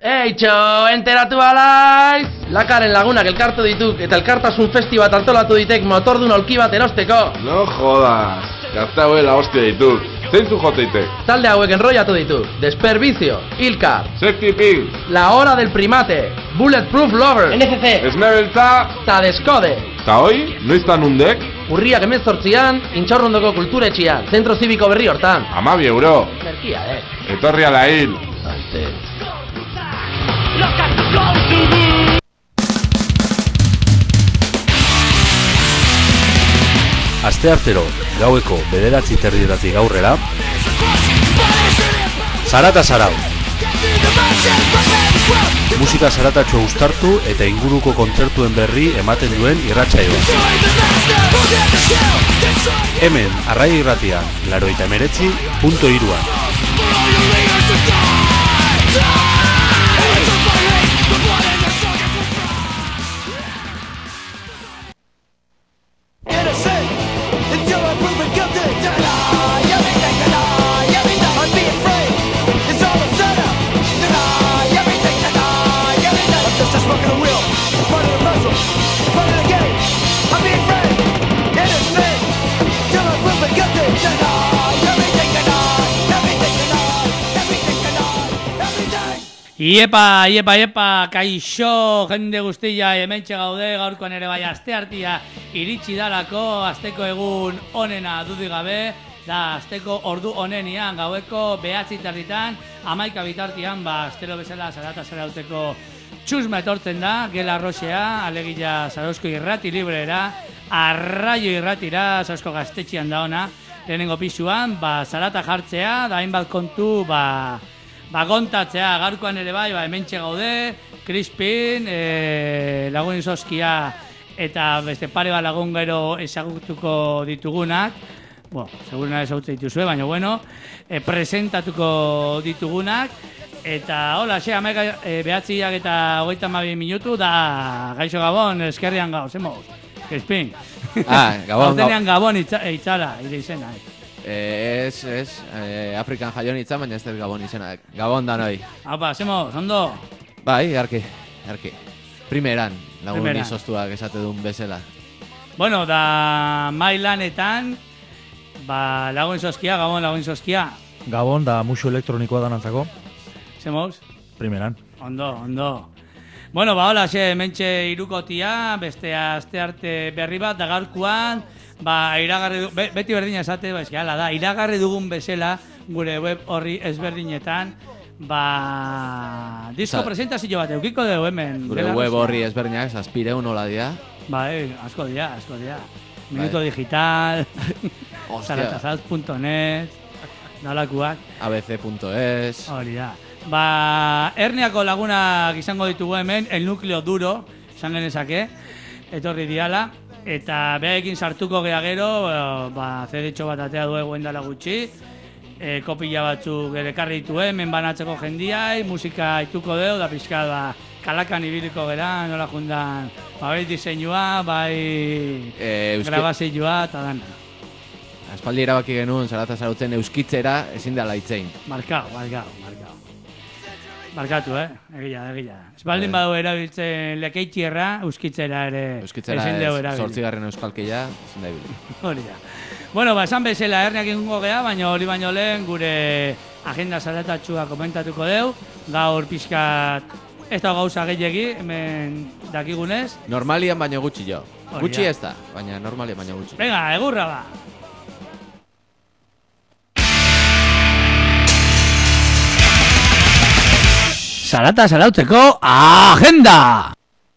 Eitxo, enteratu alaiz! Lakaren lagunak elkartu dituk eta elkartasun festibat antolatu ditek motordun aulki bat erosteko. No jodas, gazte hauela hostia dituk. Zeintzu joteitek? Talde hauek enrollatu dituk. Despervicio, Ilkar, Safety Pills, La Hora del Primate, Bulletproof Lover, NFC, Esnebeltza, ta Deskode. Ta hoi, noiztan undek? Urriak 18an, Intxaurrondoko kulturetxian, zentro zibiko berri hortan. 12 euro. Merkia, Etorri ala hil. Asteartero, gaueko 9:30 aurrera, Zarata Zarau. Musika zaratatxo uztartu eta inguruko kontzertuen berri ematen duen irratsaioa. Hemen, Arrai Irratian, 89.3. Iepa, kaixo, jende guztia, hementxe gaude, gaurkoan ere bai asteartia iritsi dalako, asteko egun onena dudik gabe, da asteko ordu onenian, gaueko 9:30, 11 bitartian, astero bezala Zarata Zarauteko txusma etortzen da, Gela Roxea, alegia Zarauzko irrati libreera, Arraio irratira, Zarauzko gaztetxian da ona, lehenengo pisuan, Zarata jartzea, da hainbat kontu, kontatzea, gaurkoan ere bai, hementxe gaude, Crispin, lagun izoskia eta beste pare bat lagun gero ezagutuko ditugunak, seguruna ezagutzen dituzue, baina presentatuko ditugunak, eta hola, amaika 9:30 eta 32 minutu, da gaixo Gabon, eskerrian gau, zemoz, Crispin. Gabon. Hautenean Gabon itzala, ire izena, Ez, Afrikan jaion itza, baina ez dut Gabon izenak. Gabon da noi. Haupa, zemoz, ondo? Bai, arki. Primeran, lagun izoztuak esate duen bezala. Bueno, da mailanetan, lagun izozkia, Gabon lagun izozkia. Gabon da musu elektronikoa danantzako. Zemoz? Primeran. Ondo. Bueno, hola, mentxe irukotia, beste astearte berri bat, da gaurkoan, iragarri beti berdina esate, hala da, iragarri dugun bezala, gure web horri ezberdinetan, disko presentazio bat, eukiko dugu hemen. Gure web horri ezberdinak, zazpireun hola dia. Asko dia. Minuto digital, zaratazaz.net, nolakuak. abc.es. Hori da. Herniako lagunak izango ditugu hemen, el nukleo duro, izan genezake, etorri diala, eta behaekin sartuko gea gero, CD-txo bat atea duegu endala gutxi, kopila batzuk ekarri ditu hemen banatzeko jendiai, musika ituko dugu, da pixka kalakan ibiliko gera, nola jundan, bai diseinua, bai grabazioa, eta dana. Aspaldi erabaki genuen, Zarata Zarautzen euskitzera, ezin dela itzein. Markau. Markatu, egia. Espaldin badu erabiltzen lekeitxierra, euskitzera ere ezin dugu erabiltzen. 8. euskalkeia, ezin da ibili. Hori da. Bueno, esan bezala herniak ingo gea, baina hori baino lehen gure agenda zaratatxua komentatuko deu. Gaur pixkat ez da gauza gehiagi, hemen dakigunez. Normalian baino gutxi jo. Gutxi ez da, baina normalian baino gutxi. Venga, egurra ba! Zarata Zarautzeko agenda!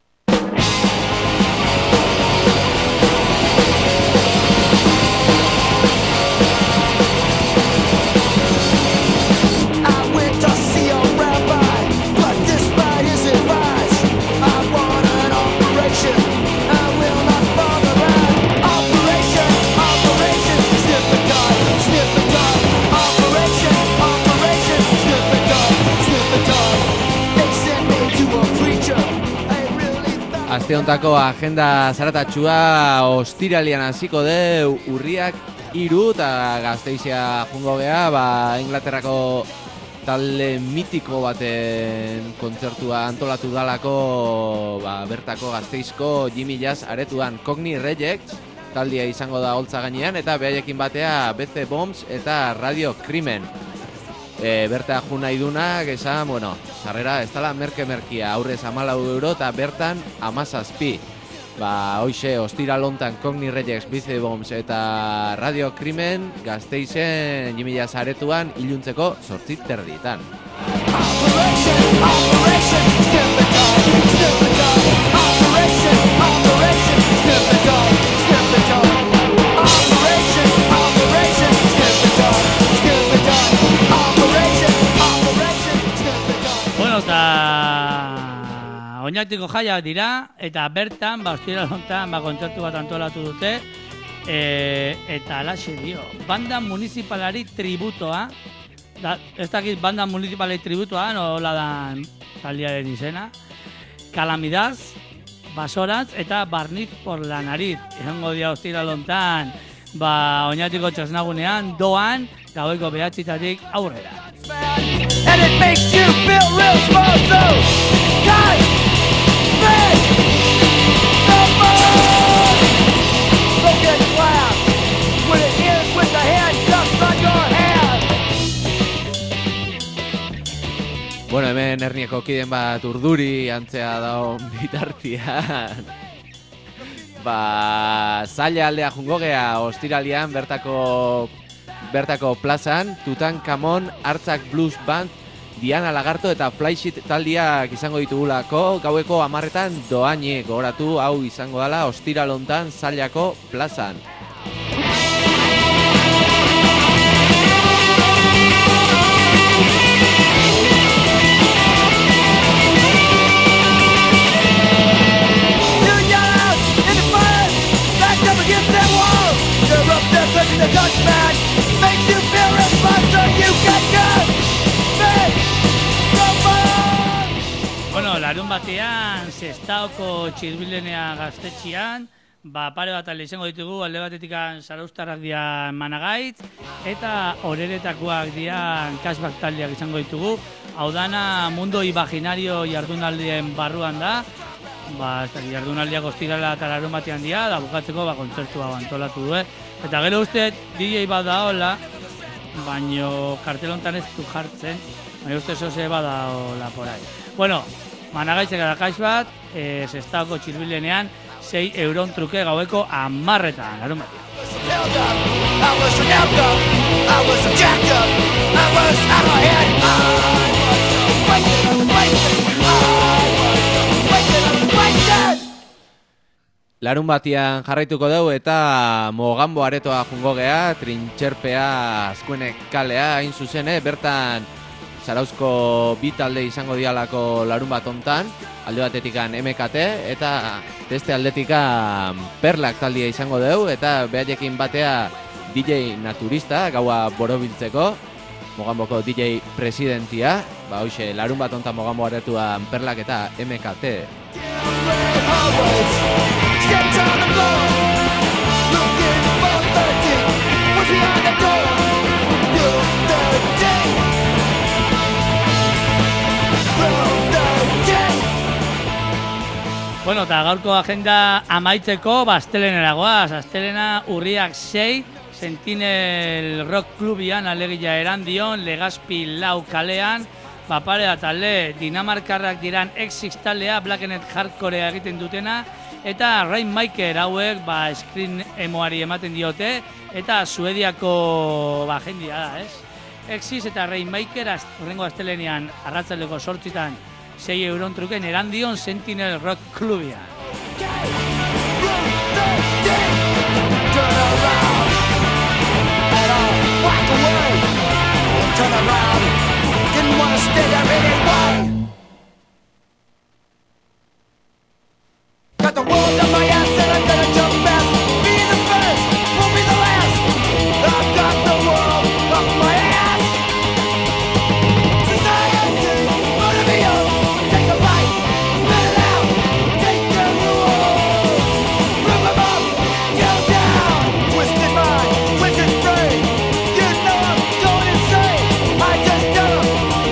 Aste hontako agenda zaratatxua ostiralian hasiko deu urriak 3 eta Gasteizea jungo gea, Inglaterrako talde mitiko baten kontzertua antolatu dalako bertako Gasteizko Jimmy Jazz aretuan. Cogni Rejects taldea izango da holtza gainean, eta behaiekin batea BC Bombs eta Radio Crimen. Berta jun nahi dunak esan, sarrera ez dala merke-merkia, aurrez 14 euro eta bertan 17. Hoxe, ostira lontan Cogni Rejects, BC Bombs eta Radio Crimen Gasteizen Jimmy Jazz aretuan iluntzeko 8:30. Eta Oñatiko jaiak dira, eta bertan, ostira lontan, kontzertu bat antolatu dute, eta alaxe dio, banda municipalari tributoa, ez dakit banda municipalari tributoa, nola da taldearen izena, Calamidad, Basoratz eta Barniz por la nariz. Izango dia ostira lontan, Oñatiko txosnagunean, doan, gaueko 9:00 aurrera. And it makes you feel real small, so guys, big, no more. Don't get clapped when it ends with the hand just on your head. Bueno, hemen Ernieko kiden bat urduri antzea daun bitartian. Zaila aldea jungo gea ostiralian bertako plazan, Tutankamon, Artzak Blues Band, Diana Lagarto eta Flysheet taldiak izango ditugulako, gaueko 10:00 doaine gogoratu, hau izango dela ostira lontan Zailako plazan. The Dutchman makes you feel responsible, you get good, big, Bueno, larun batean, Sestaoko Txirbilenea gaztetxian, pare bat alde izango ditugu, alde batetikan Zarauztarrak dian Managaitz, eta Oreretakoak dian Cashback taldeak izango ditugu. Hau dana Mundo Imaginario jardunaldien barruan da, jardunaldiak ostirala eta larun batean dia, da bukatzeko kontzertua antolatu du, Eta gero uste DJ bat da hola, baino kartelontan ez du jartzen, baina uste zoze bat da hola porai. Bueno, Managaitzek eta Cashback, Sestaoko Txirbilenean, 6 euron truke gaueko 10:00, larun batean. Larun batian jarraituko dugu eta Mogambo aretoa jungo gea, Trintxerpea Azkuenek kalea, hain zuzen, bertan Zarauzko bi talde izango dialako larun bat hontan, alde batetikan MKT eta beste aldetikan Perlak taldea izango dugu, eta behaiekin batea DJ Naturista, gaua borobiltzeko, Mogamboko DJ Presidentia, hoxe, larun bat hontan Mogambo aretuan Perlak eta MKT. Steps on the floor, looking for 13. What's behind the door? You're 13. Bueno, eta gaurko agenda amaitzeko, Astelenera goaz. Astelena urriak 6, Sentinel Rock Clubian alegia erandion, Legazpi 4 kalean, pare bat talde, Dinamarkarrak diran Exix taldea, Blackenet Hardcorea egiten dutena, eta Rainmaker hauek screen emoari ematen diote, eta Suediako jendia da, ez? Exis eta Rainmaker horrengo astelenean arratzaldeko 8:00 6 euron truken erandion Sentinel Rock Clubia. Got the world on my ass and I'm gonna jump back. Be the first, won't be the last. I've got the world on my ass. Society, wanna be young. Take a bite, spit it out. Take the rules. Rip them up, get down. Twisted mind, twisted brain. You know I'm going insane. I just tell them,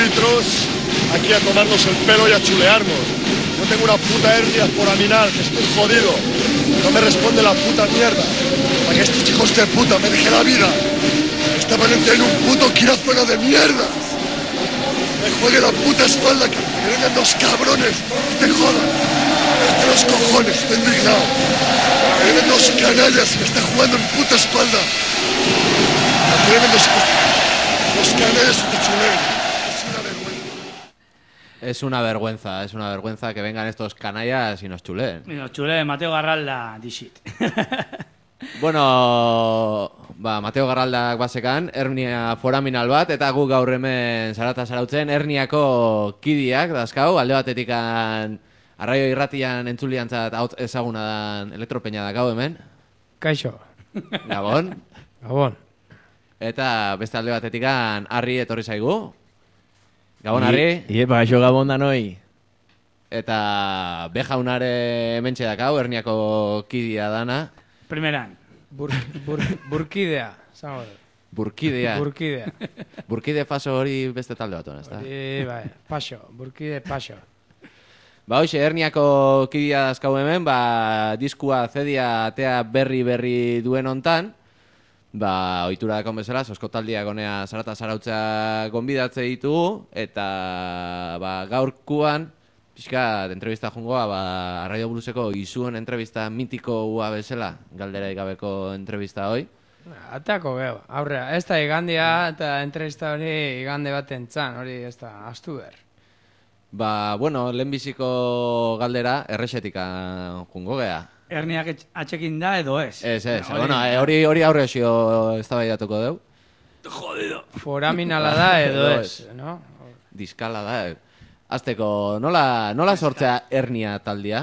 litros aquí a tomarnos el pelo y a chulearnos. Yo tengo una puta hernia foraminal, que estoy jodido. No me responde la puta mierda. Para que estos hijos de puta me dejen la vida. Estaban en un puto quirófano de mierda. Me juegue la puta espalda, que vengan dos cabrones y te jodan. Desde los cojones, estoy indignado. Que vengan dos canallas y me están jugando en puta espalda. Que vengan dos canallas y te chuleen. Es una vergüenza que vengan estos canallas y nos chuleen. Y nos chuleen, Mateo Garralda, dixit. Bueno, Mateo Garraldak basekan, hernia foraminal bat, eta gu gaur hemen zarata zarautzen, herniako kidiak dazkau, alde batetikan arraio irratian entzuliantzat hau ezaguna dan elektropeña dakau hemen. Kaixo. Gabon. Gabon. Eta beste alde batetikan Arri etorri zaigu. Gabon, Arri. Iepa, gaixo Gabon danoi. Eta bejaunare hementxe dakau, herniako kidia dana. Primeran. Burkidea. Burkidea. Burkidea. Burkide faso hori beste talde bat, ezta? Hori, bai, paso. Burkide paso. Ba, hoxe, herniako kidia dazkau hemen, diskua zedia atea berri duen hontan, ohitura dakon bezala, soskotaldiak honea zarata zarautzea gonbidatze ditugu, eta gaurkuan, pixka, entrevista jungoa, Arraio Blueseko izuen entrevista mitiko ua bezala, galdera gabeko entrevista hoi. Atako geho, aurrea, ez da igandia eta entrevista hori igande baten txan, hori ez da, astu ber. Bueno, lehenbiziko galdera errexetika jungo gea. Herniak atxekin da edo ez? Ez, bueno, hori aurre esio ez da baidatuko deu. Jodido. Foraminala da edo ez, no? Diskala da, Azteko, nola sortzea hernia taldia?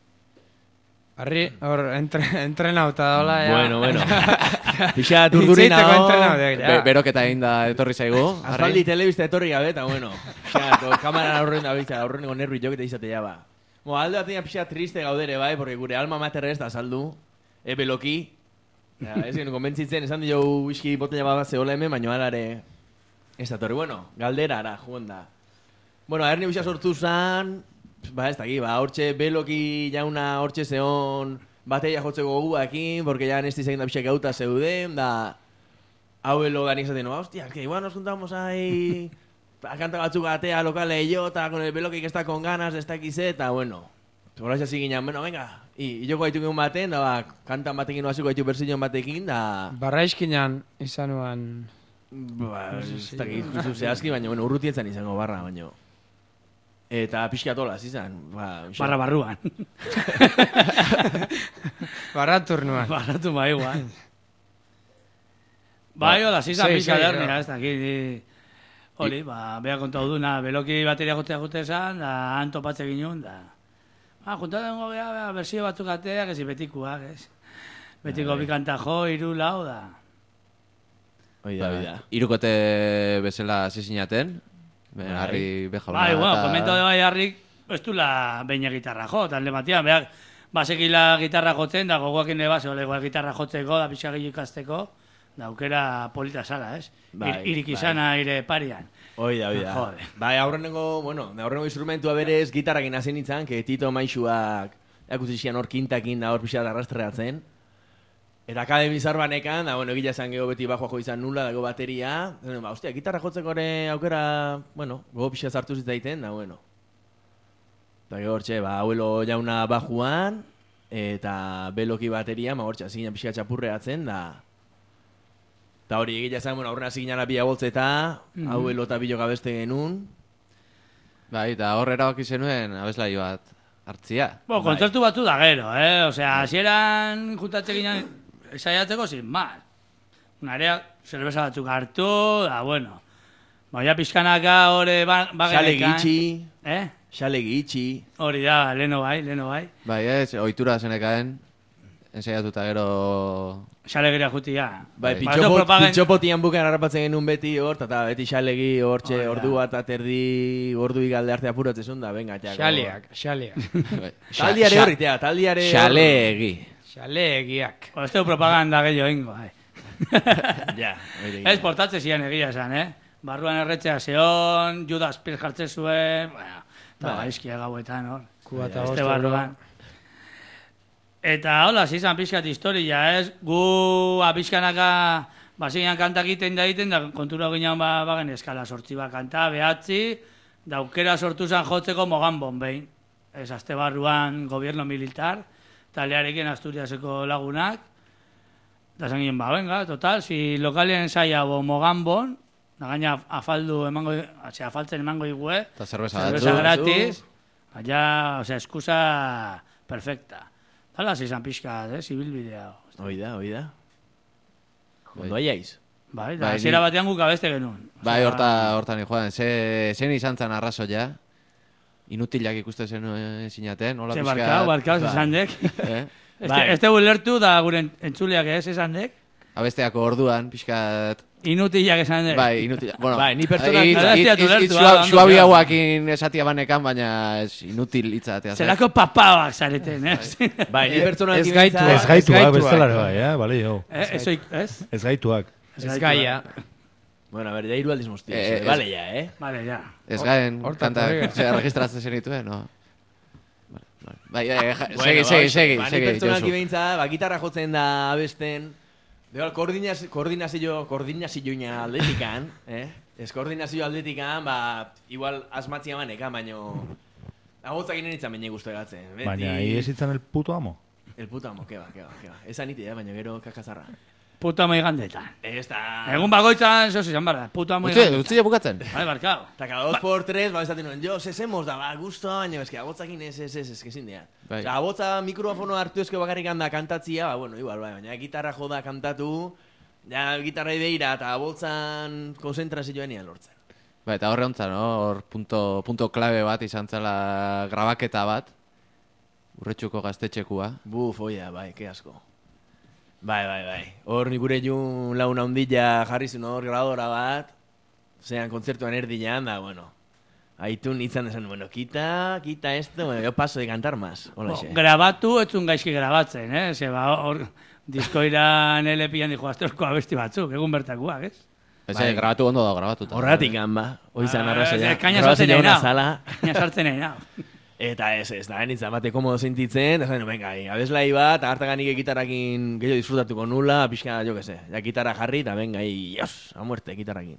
Arri, hor, entrenauta daola, ja. Bueno. Pixa turdurina hor. Beroketa egin da etorri zaigu. Azaldi telebista etorri gabe, eta bueno. Pixa, kamara aurren da bizta, aurreneko nervi joketa izate ja, ba. Alde bat pixa triste gaudere, bai, porque gure alma mater ez da saldu. Beloki. Ez gen, konbentzitzen, esan dio whisky botella bat zehola hemen, baina alare ez da torri. Bueno, galderara, joan da. Bueno, hernia bisa sortu zan, ez daki, hortxe beloki jauna hortxe zeon bateia jotzeko guakin, porque ya nesti zegin da pixak gauta zeuden, da hauelo da nik zaten, hostia, que igual nos juntamos ahí a kanta batzuk atea lokale eta con el beloki que está con ganas de estar kize, eta bueno, hola xa ziginan, bueno, venga, y joko gaitu gen baten, da kantan batekin oaziko gaitu berzion batekin, da Barraizkinan izanuan ez daki, justu zehazki, baina, bueno, urrutietzan izango barra, baina. Eta pixkatola, zizan. Barra barruan. Barraturnuan. Barratu igual. Hola, zizan pixka dernia, ez dakit. Hori, beha kontau duna, beloki bateria jote esan, da han topatze ginen, da. Juntaten gogea, bersio batzuk ateak, ez betikuak, ez. Betiko bikanta jo, iru lau, da. Oida. Irukote bezala zizinaten. Harri bejauna. Bueno, komento de bai harrik, ez dula beina gitarra jo, talde batian, behar, basekila gitarra jotzen, da gogoakin ebase, olegoa gitarra jotzeko, da pixagillo ikasteko, da aukera polita sala, ez? Irik izana ire parian. Oida. Aurreneko instrumentua berez gitarrakin hazen itzan, que Tito Maixuak akusizian hor kintakin da hor pixat arrastreatzen. Eta akademi zarbanekan, da, egila esan geho beti bajoako izan nula, dago bateria. Hostia, gitarra jotzeko aukera, gogo pixa zartu zitaiten, da, Eta gero hortxe, hauelo jauna bajuan, eta beloki bateria, hortxe, zigina pixa txapurreatzen, da. Eta hori egila esan, aurrena ziginara bia boltzeta, hauelo eta bilo gabeste genuen. Eta hor erabaki zenuen, abeslai bat hartzia. Kontzertu batu da gero, Osea, hasieran juntatze ginen, esaiatzeko sin mal. Unarea, zerbeza batzuk hartu, da, ja pizkanaka hore bagenekan. Xale gitxi. Hori da, leno bai. Ez, ohitura zenekaen, ensaiatuta gero... Xale gira jutia. Pitxopotian buken harrapatzen genuen beti hor, eta beti xalegi hortxe, ordu bat aterdi, ordu igalde arte apuratzezun da, venga, txako. Xaleak. Taldiare horritea, taldiare... Xalegi. Xalegiak. Ez du propaganda gehiago ingo, Ja. Ez portatze zian egia esan, Barruan erretzea zeon, Judas Priest jartzen zuen, eta gaizkia gauetan, hor. Kubata Este barruan. Eta hola, zizan pixkat historia, ez? Gu pixkanaka bazinean kantak egiten da kontura ginean bagen eskala sortzi bat kanta, behatzi, da aukera sortu zen jotzeko Mogambon behin. Ez, azte barruan gobierno militar, talearekin Asturiaseko lagunak, da zen ginen, venga, total, si lokalien saia bo Mogambon, da gaina afaltzen emango igue, eta cerveza gratis, allá, excusa perfecta. Hala, zizan pixka, zibilbidea. Oida. Ondo aiaiz? Bai, da, zira batean guk abeste genuen. Bai, hortan joan, zen izan zan arrazoia, inutilak ikuste zen zinaten, hola pixka... Barkau, zizan dek. Este ulertu da gure entzuleak ez, zizan dek. Abesteako orduan, pixkat... Inutilak esan dek. Bai, inutilak. Bueno, bai, ni pertsonak... Suabi hauakin esatia banekan, baina inutil hitzatea. Zerako papauak zareten, ez? Bai, ni pertsonak... Ez gaituak, bestelaro bai, bale, jo. Ez gaituak. Ez gaia. Bueno, a ver, ya aldiz muzti. Vale, ya, Vale, ya. Ez gaen, kanta, registratzen zenituen, no? Bai, segi. Ni pertsonak ibentza, gitarra jotzen da abesten, koordinazio aldetikan, ez koordinazio aldetikan, igual asmatzia manekan, baino agotzak inen itzan bine guztu egatzen. Baina, ez itzan el puto amo? El puto amo, keba. Esan iti, baina gero kakazarra. Puto amo igandetan. Ez da... Egun bagoitzan, zoz izan barra, puto amo igandetan. Utzi bukatzen. Bai, barkao. Eta cada 2x3, esaten nuen, jo, sesemos da, gusto, baina, eski, agotzakin ez, ezin dira. Osa, agotza mikrofono hartu ezke bakarrik handa kantatzia, bueno, igual, baina, gitarra joda kantatu, ja, gitarra ideira, eta agotzan konzentrazioa nian lortzen. Ba, eta horre hontzan, hor punto klabe bat izan zela grabaketa bat, Urretxuko gaztetxekua. Buf, oia, bai, ke asko. Bai. Hor nik gure jun launa hundilla jarri zuen hor grabadora bat, zean kontzertuan erdian, da, bueno, haitun izan desan, bueno, quita esto, bueno, yo paso de cantar más. Grabatu, etzun gaizki grabatzen, Zeba, hor, diskoiran LP-an dijo, azterko abesti batzuk, egun bertakuak, ez? Ez, grabatu ondo da, grabatuta. Horratik ba, oizan arrazoia. Kaina sartzen nahi nao. Eta ez, da, nintzen bate komodo sentitzen, da zain, venga, abeslai bat, hartaganik gitarakin gehiago disfrutatuko nula, pixka, jo que se, ja gitarra jarri, eta venga, a muerte, gitarrakin.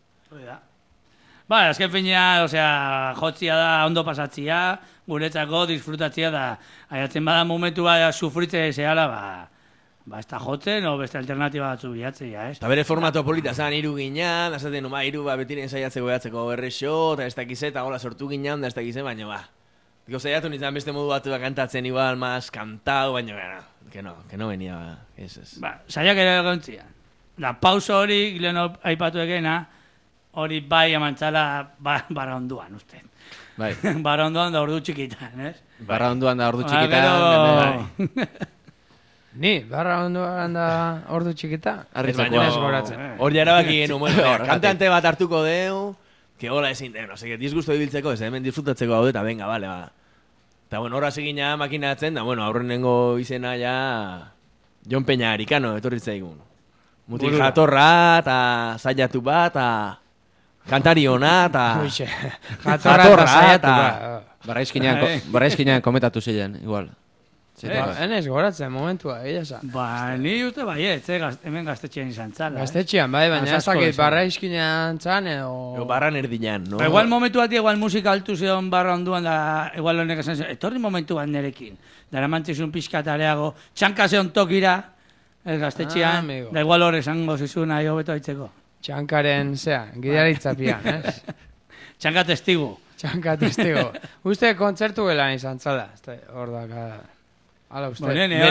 Ba, azken finean, jotzia da, ondo pasatzia, guretzako disfrutatzia da, aiatzen bada momentu bat sufritze zehala, ba, ez da jotzen, o beste alternatiba batzu bilatzea, ez? Eta bere formato polita zan, iru ginean, da zaten, iru betiren saiatzeko behatzeko berrexo, eta ez dakize, eta gola sortu ginean, da ez dakize, baina, ba. Diko zaiatu nintzen beste modu batu da kantatzen igual, más kantau, baina, que no venia, ez. Ba, saiak ere gontzian. Da, pauso hori, leheno aipatu egena, hori bai amantzala barra onduan, uste. Bai. Barra onduan da ordu txikitan, ez? Barra onduan da ordu txikitan. Ni, barra onduan da ordu txikitan. Hor jarabaki genuen, kantante bat hartuko deu, que hola ezin, disgusto ibiltzeko, ez hemen disfrutatzeko hau eta venga, vale, ba. Eta, bueno, horra segina makinatzen, da, bueno, aurrenengo izena ja Jon Peña Arikano, etorritzaigun. Mutil jatorra, eta zaiatu bat, eta kantari hona, eta... Jatorra, eta... Barraizkinean kometatu ziren, igual. Enez goratzen momentua, egia Ba, ni uste baiet, hemen gaztetxean izan txala. Gaztetxean, bai, baina ez dakit barra izkinean txan, edo... Barran erdinean, no? Igual momentu bat, igual musika altu zion barra onduan, da, igual honek esan zion, etorri momentu bat nerekin. Dara mantzizun pixka tareago, txanka zion tokira, ez gaztetxean, da igual hor esango zizun nahi hobeto haitzeko. Txankaren, gidaritzapian, ez? Txanka testigu. Txanka testigu. Uste kontzertu gelan izan txala, hor da, Hala uste.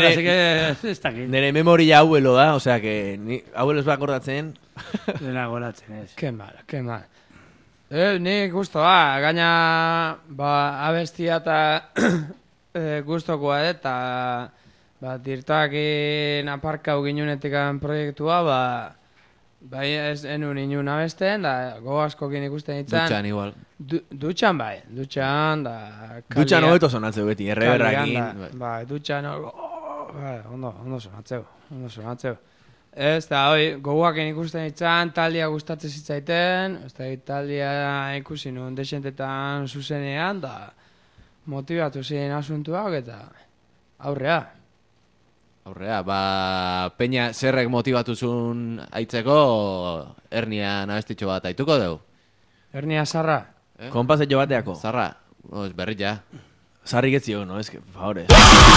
Nere memoria hauelo da, osea que hauelo ez akordatzen. Dena goratzen ez. Ke mal. Ni gustoa, gaina abestia eta gustokoa eta dirtakin aparkau ginunetik proiektua, bai ez enun inun abesten, da go askokin ikusten ditzen. Dutxan igual. Dutxan bai, dutxan da... Dutxan hobeto sonatzeu beti, erreberrakin. Bai, dutxan ondo sonatzeu. Ez, da, goguaken ikusten ditzan, taldia gustatzen zitzaiten, ez da, taldia ikusi nuen desentetan zuzenean, da motivatu ziren asuntuak, eta aurrea. Aurrea, Peña zerrek motibatuzun aitzeko hernia nabestitxo bat aituko dugu? Hernia zarra? Konpazetxo bateako? Zarra, berri ja. Zarri getzio, no, es que, favores.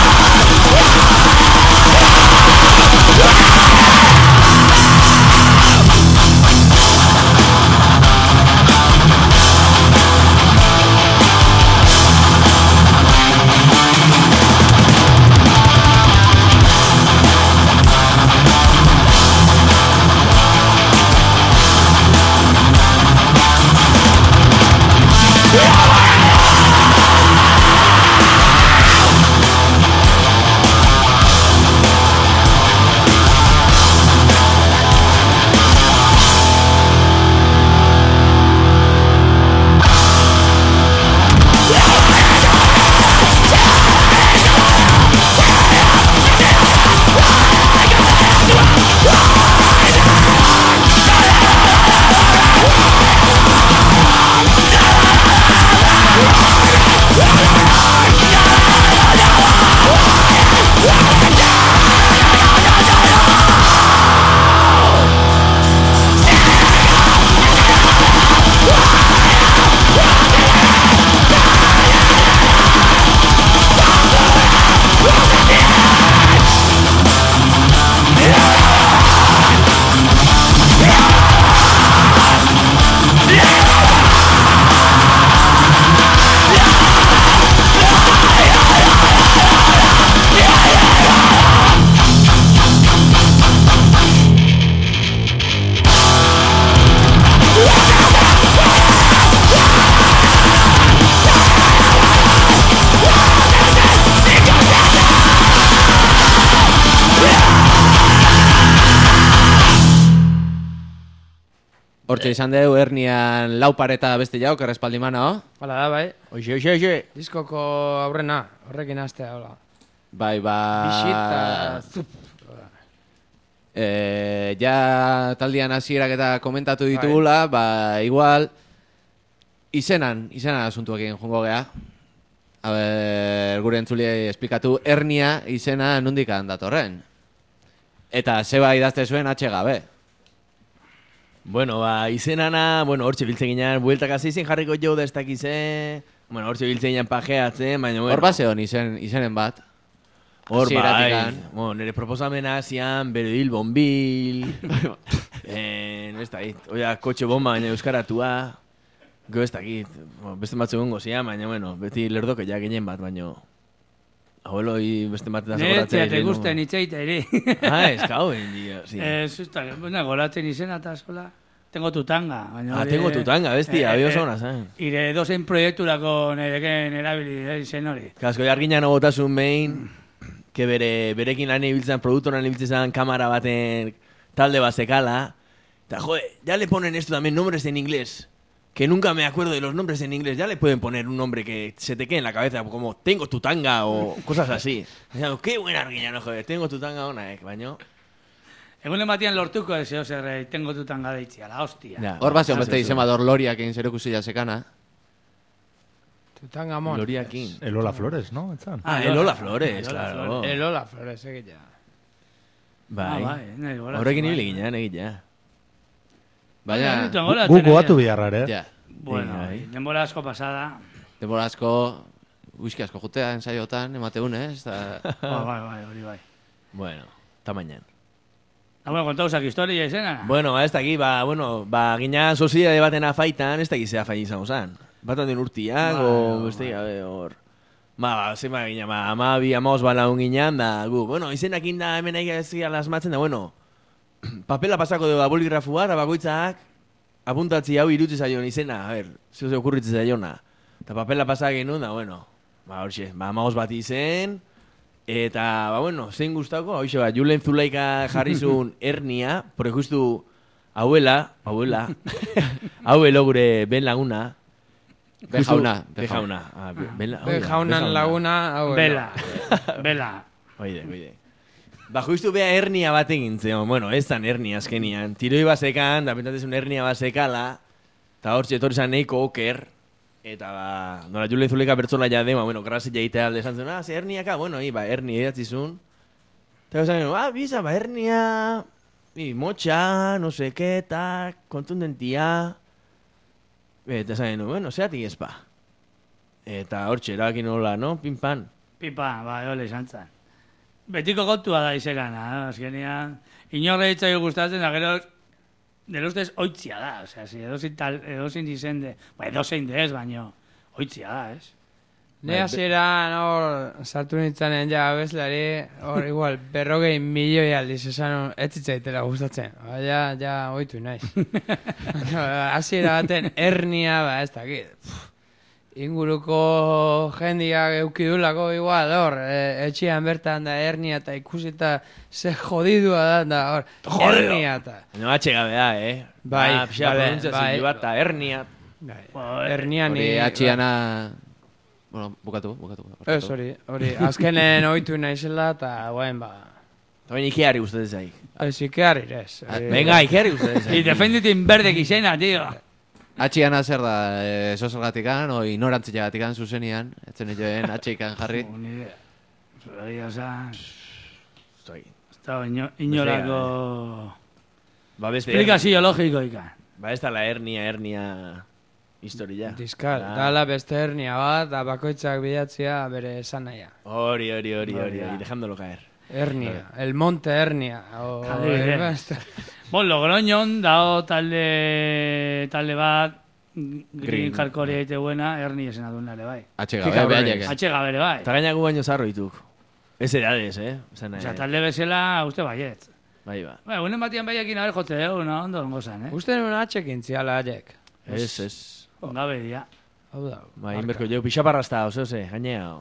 Hortxe izan dugu, hernian lau pareta beste jauk, errespaldimana, ho? Hala da, bai. Oixe. Diskoko aurrena, horrekin astea, hola. Bai, Bisita, zup. Ja taldian hasierak eta komentatu ditugula, igual, izenan asuntuekin jongo gea. A ber, gure entzuliei esplikatu, hernia izena nondik datorren. Eta zeba idazte zuen atxe gabe. Bueno, izenana, hortxe biltzen ginen, bueltak azizien jarriko jo da ez dakize, hortxe biltzen ginen pajeatzen, baina, Hor baseon izenen bat. Hor bai, nire proposamena zian, Beredil Bonbil, ez dakit, oia, kotxe bomba, baina euskaratua, go ez dakit, beste batzu gongo zian, baina, beti lerdoke ja ginen bat, baina, abueloi beste bat eta zagoratzen. Nire, te gusten itxeita ere. Ez, kauen, sí. Golatzen izena eta sola. Tengo tu tanga. Tengo tu tanga, bestia, abio zauna zen. Ire dozen proiekturako nereken erabili izen hori. Kasko, jarginan ogotasun behin, que berekin lan ibiltzen, produktoran ibiltzen kamera baten talde bazekala, eta ya le ponen esto también nombres en inglés, que nunca me acuerdo de los nombres en inglés, ya le pueden poner un nombre que se te quede en la cabeza, como tengo tu tanga o cosas así. Qué buena Arguiñano, joder, tengo tu tanga ona, baño. Egun ematian lortuko ezio zer tengo tu tanga deitzia, la hostia. Hor bazion beste izema dor Loriakin zerekusia sekana. Tu tanga mon. Loriakin. Elola Flores, ¿no? Elola Flores, claro. Elola Flores, egila. Bai, horrekin ibili ginen, egila. Baina, gugu batu biharra, eh? Bueno, denbora asko pasada. Denbora asko, whisky asko jutea ensaiotan, emateun, ez? Bai, hori bai. Bueno, tamañan. Bueno, kontauzak historia izena. Bueno, ez daki, gina soziedade baten afaitan, ez daki zea fain izan ozan. Bat den urtiak, beste gabe hor. Zema gina, amabi, amaos balaun ginean, da, bueno, izenak inda hemen egizia lasmatzen, da, bueno, papela pasako dugu boligrafu bat, bakoitzak, apuntatzi hau irutzi zaion izena, a ver, zeu okurritzi zaiona. Eta papela pasak genuen, da, bueno, horxe, amaos bat izen, eta, bueno, zein guztako, hoxe bat, Julen Zulaika jarrizun hernia, porque justu, abuela, abuelo gure ben laguna, Bejaunan laguna, Bela. Oide. justu beha hernia bat egin zeon. Bueno, ez zan hernia azkenian. Tiroi bazekan, da pentatezun hernia bazekala, eta hor txetor izan neiko oker, eta nola Jule Zuleka bertzola jade, bueno, grasi jaitea alde esan zuen, ze herniaka, bueno, hernia edatzizun. Eta esan, bisa, hernia, motxa, no sé qué, kontundentia. Eta esan, bueno, zeatik ezpa. Eta hor txerakin hola, no? Pinpan. Pinpan, ole izan zen. Betiko kontua da izekana, azkenean. Inorre hitzaio gustatzen, da gero, nire ustez, oitzia da. Osea, si edozein izende, edozein dez, baino, oitzia da, ez? Ne hasieran hor sartu nintzanen ja abeslari, hor igual, 40 milioi aldiz esan ez zitzaitela gustatzen. Ja, oitu naiz. Hasiera baten hernia, ez dakit. Inguruko jendiak eukidulako igual, hor, etxean bertan da hernia eta ikusita ze jodidua da, hor, hernia eta. No, atxegabea, Bai, hernia. Hernia ni... Hori atxiana... Bueno, bukatu. Ez, hori, azkenen oitu naizela eta guen, Eta baina Ikeari ustedes zaik. Ez, Ikeari, ez. Venga, Ikeari ustedes zaik. Y defenditin berdek izena, tío. Atxiana zer da, sozergatikan, o ignorantzilagatikan zuzenian, etzen joen atxikan jarri. Egia esan... Estaba inolako... Explikazio logiko ikan. Ez da la hernia historia. Diskal, dala beste hernia bat, da bakoitzak bilatzea bere esan naia. Hori, dejándolo caer. Hernia, el monte hernia. Bon, Logroñon dao talde bat green hardcore egite buena, hernia esena duen nare bai. Atxegabe bai. Eta gainago baino zarro dituk. Ez edades, Osa, talde bezala uste baiet. Bai. Unen batian baiakin aber jote dugu, no? Ondo gozan, Uste nuen atxekin ziala aiek. Ez. Ongabe dia. Hau da. Bai, inberko jo, pixaparrasta, oze, gainea.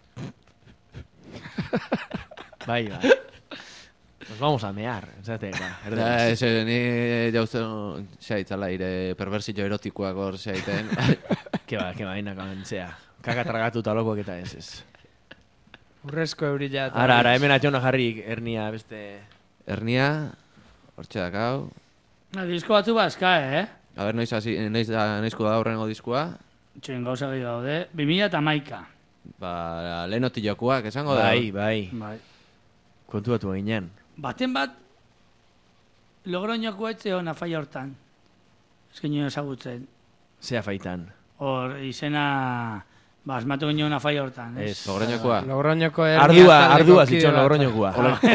Bai. Nos vamos a mear, ni jauzten xaitzala ire perversillo erotikoak hor xaiten. Keba, inakamen, zea. Kaka tragatu talokoak eta ez. Urrezko eurila. Ara, hemen atxona jarri hernia beste... Hernia, hortxe dakau. Disko batzu bazka, A ber, noizko da horrengo diskua? Txoin gauza gehi daude. 2011. Lehenoti jokuak, esango da? Bai. Kontu batu ginen. Baten bat, Logroñoko etxe hona faia hortan. Ez genio ezagutzen. Zea faitan. Hor, izena... asmatu ginen hona faia hortan. Ez, Logroñokoa. Logroñoko Ardua zitxon Logroñokoa.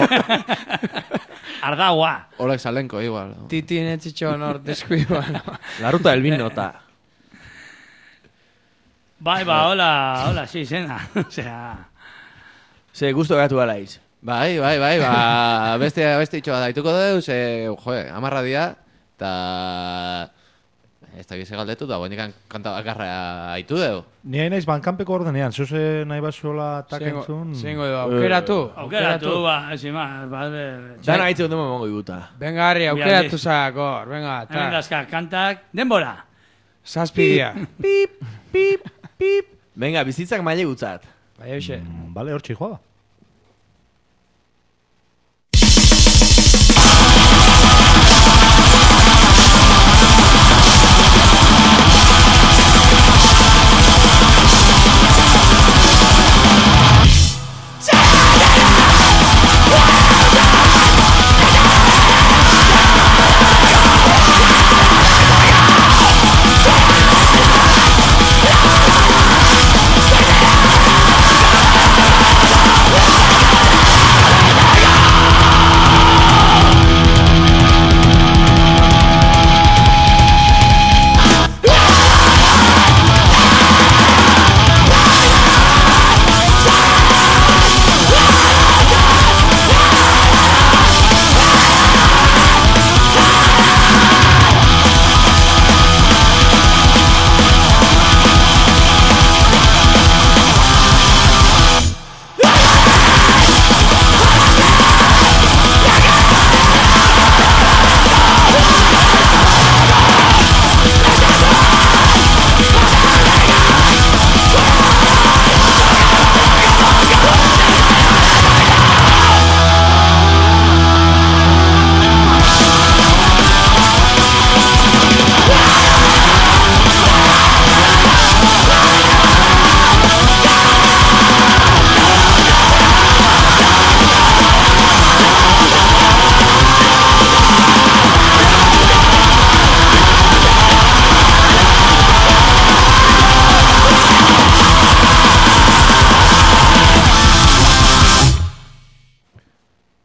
Ardaua. Olek Salenko, igual. Titin etxitxon hor deskuiba. La ruta del vino eta. Bai, hola, sí, zena. Ze, gusto gatu alaiz. Bai, beste itxoa daituko deuz, amarra dia, eta ez da gize galdetu da, guendikan kanta bakarra haitu deu. Ni hain naiz bankanpeko ordenean, zuze nahi bazuela takentzun... Zingo du, aukeratu. Aukeratu, esima, Dana haitze gondema mongo iguta. Venga, Harri, aukeratu zakor, venga. Hemen dazka, kantak, denbora. Zazpidia. Pip. Venga, bizitzak maile gutzat. Bai, hoxe. Bale, hortxe joa.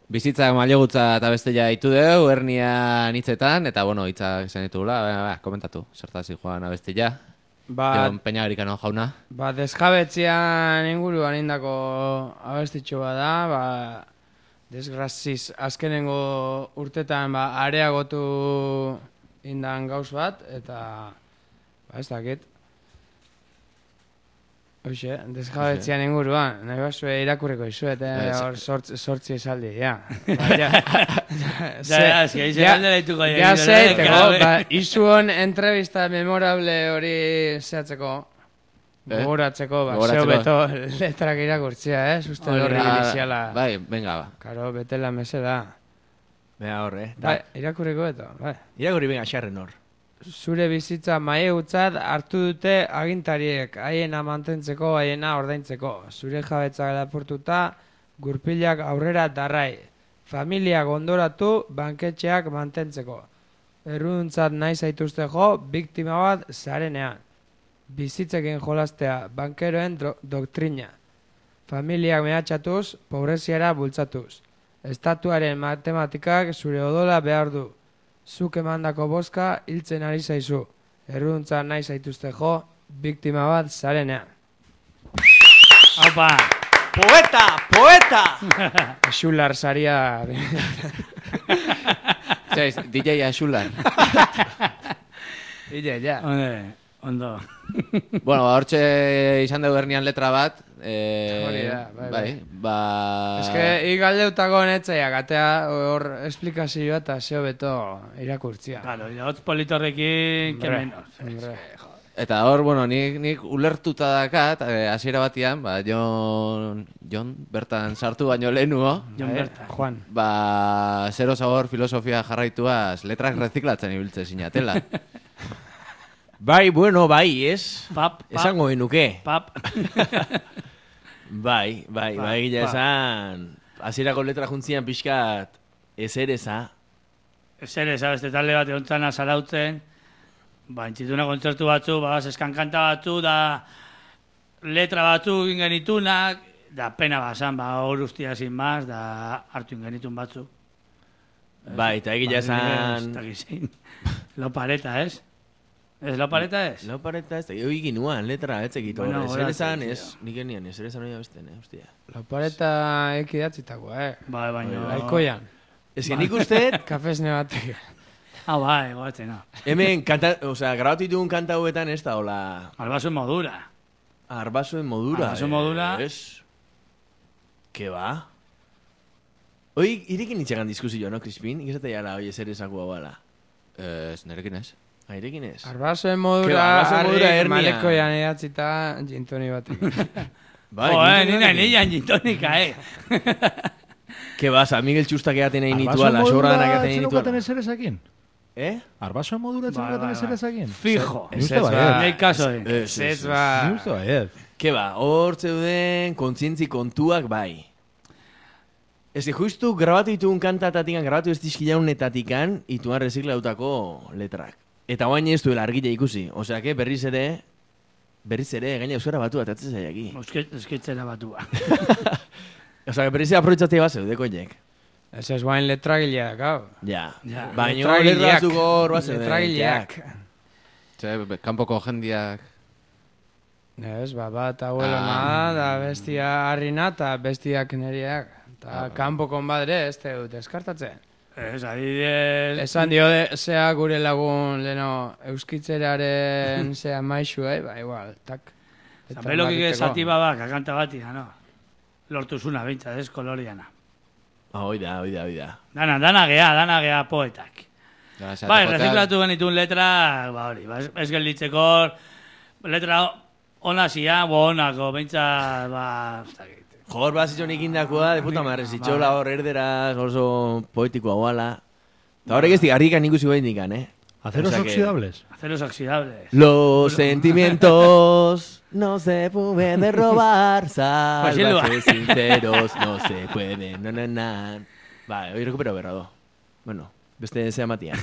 Bizitzak mailegutza eta bestea ditu dugu, hernia hitzetan, eta bueno, hitzak esan ditugula, komentatu, zertazi joan abestia. Jon Peñagarikano jauna. Desjabetzean inguruan indako abestitxo da, desgraziz azkenengo urtetan areagotu indan gauz bat, eta ez dakit. Hoxe, desjabetzean inguruan, nahi basue irakurriko izuet, hor sortzi esaldi, ja. Ja zeiteko, izuon entrevista memorable hori zehatzeko, gogoratzeko, zeo beto letrak irakurtzea, uste horri iniziala. Bai, venga, ba. Karo, betela meseda. Bea horre. Irakurriko beto, bai. Irakurri benga xarren hor. Zure bizitza maiegutzat hartu dute agintariek, haiena mantentzeko, haiena ordaintzeko. Zure jabetza lapurtuta, gurpilak aurrera darrai. Familiak ondoratu, banketxeak mantentzeko. Erruduntzat nahi zaituzte jo, biktima bat zarenean. Bizitzekin jolastea, bankeroen doktrina. Familiak mehatxatuz, pobreziara bultzatuz. Estatuaren matematikak zure odola behar du. Zuk emandako boska hiltzen ari zaizu. Erruduntza nahi zaituzte jo, biktima bat zarenean. Aupa! Poeta! Poeta! Axular saria. DJ Axular. DJ, ja. Ondo. Bueno, hortxe izan dugu hernian letra bat. Bai. Ez que igaldeutako netzaiak, atea hor esplikazioa eta zeo beto irakurtzia. Claro, hotz politorrekin, que menos. Eta hor, bueno, nik ulertuta dakat, hasiera batian, Jon bertan sartu baino lehenuo. Jon bertan. Juan. Zero zabor filosofia jarraituaz, letrak reziklatzen ibiltze zinatela. Bai, bueno, bai, ez? Pap. Esango genuke. Pap. Bai, gila esan. Hasierako letra juntzian pixkat ezereza. Ezereza, beste talde bat egontzan azarautzen. Entzituna kontzertu batzu, eskan kanta batzu, da letra batzu ingenitunak, da pena basan, hor ustia sin más, da hartu ingenitun batzu. Bai, eta egila esan... Lo pareta, ez? Ez la pareta ez? La pareta ez, ego ikinuan letra, ez egitu. Bueno, ezer esan ez, nik enian, ezer esan hori abesten, hostia. La pareta ekidatzitako, Bai, baina. Laikoian. Ez que nik uste... Kafesne batek. Bai, goatzen, no. Hemen, grabatu ditugun kanta huetan ez da, hola... Arbasoen modura. Arbasoen modura. Arbasoen modura. Ez. Ke ba? Hoi, irekin itxegan diskuzio, no, Crispin? Ikizate jara, oi, ezer esako hau ala. Ez, nerekin ez. Airekin ez. Arbasoen modura, harrik malekoian edatzita gintoni batek. Bai, nina gintonika, Ke basa, Miguel Txustak eaten egin nituala, sobranak eaten egin nituala. Arbasoen modura ezer ezakin? Arbasoen modura ezer ezakin? Fijo. Ez ba, nahi kaso ez ba. Ke ba, hor zeuden kontzientzi kontuak bai. Ez que justu grabatu ditugun kantatatik, grabatu ez dizkilaunetatikan, ituan reziklautako letrak. Eta guain ez duela argila ikusi. Osea, que berriz ere, gaina euskara batua atatzen zaiaki. Euskitzera batua. Osea, que berriz aproitzatea bat zeudeko jek. Ez guain letragileak, hau. Ja. Baina letrazuko hor bat zeuden. Letragileak. Kanpoko jendiak. Ez, bat abuelona da bestia harrina eta bestiak neriak. Eta kanpoko badre ez dut eskartatzen. Ez, adidez... Esan dio, zea gure lagun, leno, euskitzeraren zea maixu, igual, tak. Zapelokik esati babak, akanta batia, no? Lortuzuna bintza, ez koloriana. Oida. Dana gea poetak. Bai, reziklatu genitun letra, hori, ez gelditzeko, letra onazia, onako, bintza, Jor bat zitzon ikindakoa, de puta marre, zitzola hor erderaz, oso poetikoa guala. Eta horrek ez digarrikan ikusi guain dikan, Aceros oxidables. Aceros oxidables. Los sentimientos no se pueden robar, salvajes sinceros no se pueden, Ba, hoi recupero berrado. Bueno, beste zea matian.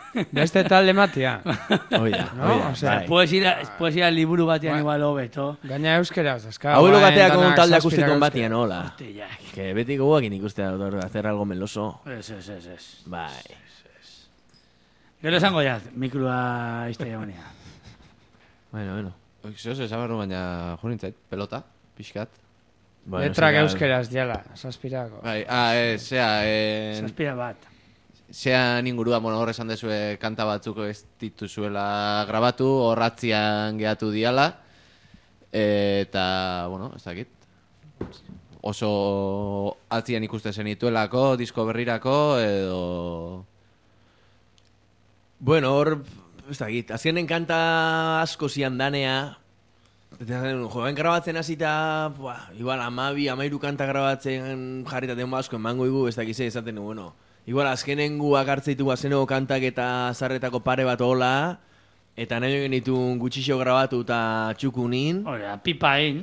Beste talde matia. Oida, No? O sea, poesia liburu batean igual hobeto. Gaina euskeraz, azka. Abuelo bateak un talde akustiko batean, hola. Que beti goguakin ikustea, hacer algo meloso. Ez. Bai. Gero esango jaz, mikrua izte jaunea. Bueno. Zoz, esabarru baina junintzait, pelota, pixkat. Letrak euskeraz, diala, saspirako. Bai, Saspira bat. Zean ingurua, hor esan dezue kanta batzuk ez dituzuela grabatu, horratzian gehatu diala, eta, ez dakit, oso atzian ikuste zenituelako, disko berrirako, edo... Bueno, hor, ez dakit, azkenen kanta asko zian danea, joan grabatzen hasita, igual 12-13 kanta grabatzen jarrita denbo asko emango igu, ez dakize esaten, igual azkenenguak hartzeitu guazeneko kantak eta zarretako pare bat hola, eta nahi genitun gutxixo grabatu eta txukunin. Hora, pipain,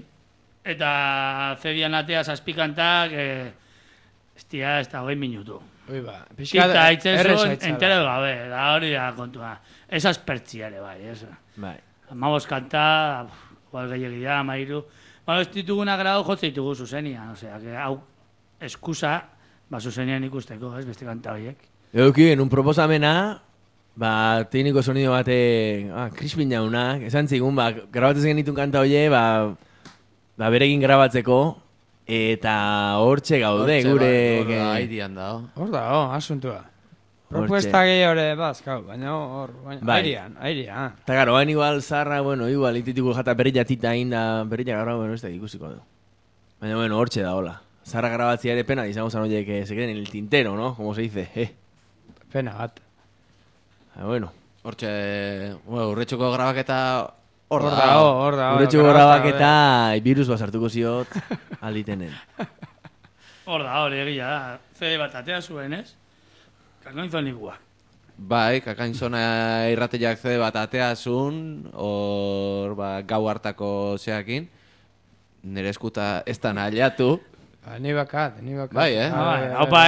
eta zedian atea 7 kantak, ez da 20 minutu. Kita haitzen zuen, entero gabe, da hori da kontua. Ez aspertzia ere bai, ez. Bai. 15 kanta, igual gehiagia, 13. Bueno, ez dituguna grau jotze ditugu zuzenian, osea, hau eskusa, zuzenian ikusteko, ez, beste kanta horiek. Euki, en un proposamena, tekniko sonido bate, Crispin jaunak, esan zigun, grabatzen genitun kanta horie, berekin grabatzeko, eta hortxe gaude, gure... Aidian da, hor da, asuntua. Propuesta gehiore, baina hor, airean. Eta garo, hain igual zarra, igual itituko jata berrilla tita inda, berrilla gara, ez da ikusiko du. Baina, hortxe da, hola. Zarra grabatzia ere pena, izango zan oie que se queden en el tintero, ¿no? Como se dice, Pena bat. Bueno. Hortxe, urretxuko grabaketa... Hor da. Urretxuko grabaketa virus basartuko ziot alditenen. Hor da, egia da. CD bat atea zuen, ez? Kakainzonikoak. Bai, Kakainzona irrateiak CD bat atea zuen, hor gau hartako zeakin, nire eskuta ez da nahiatu. Ni bakat. Bai, Opa,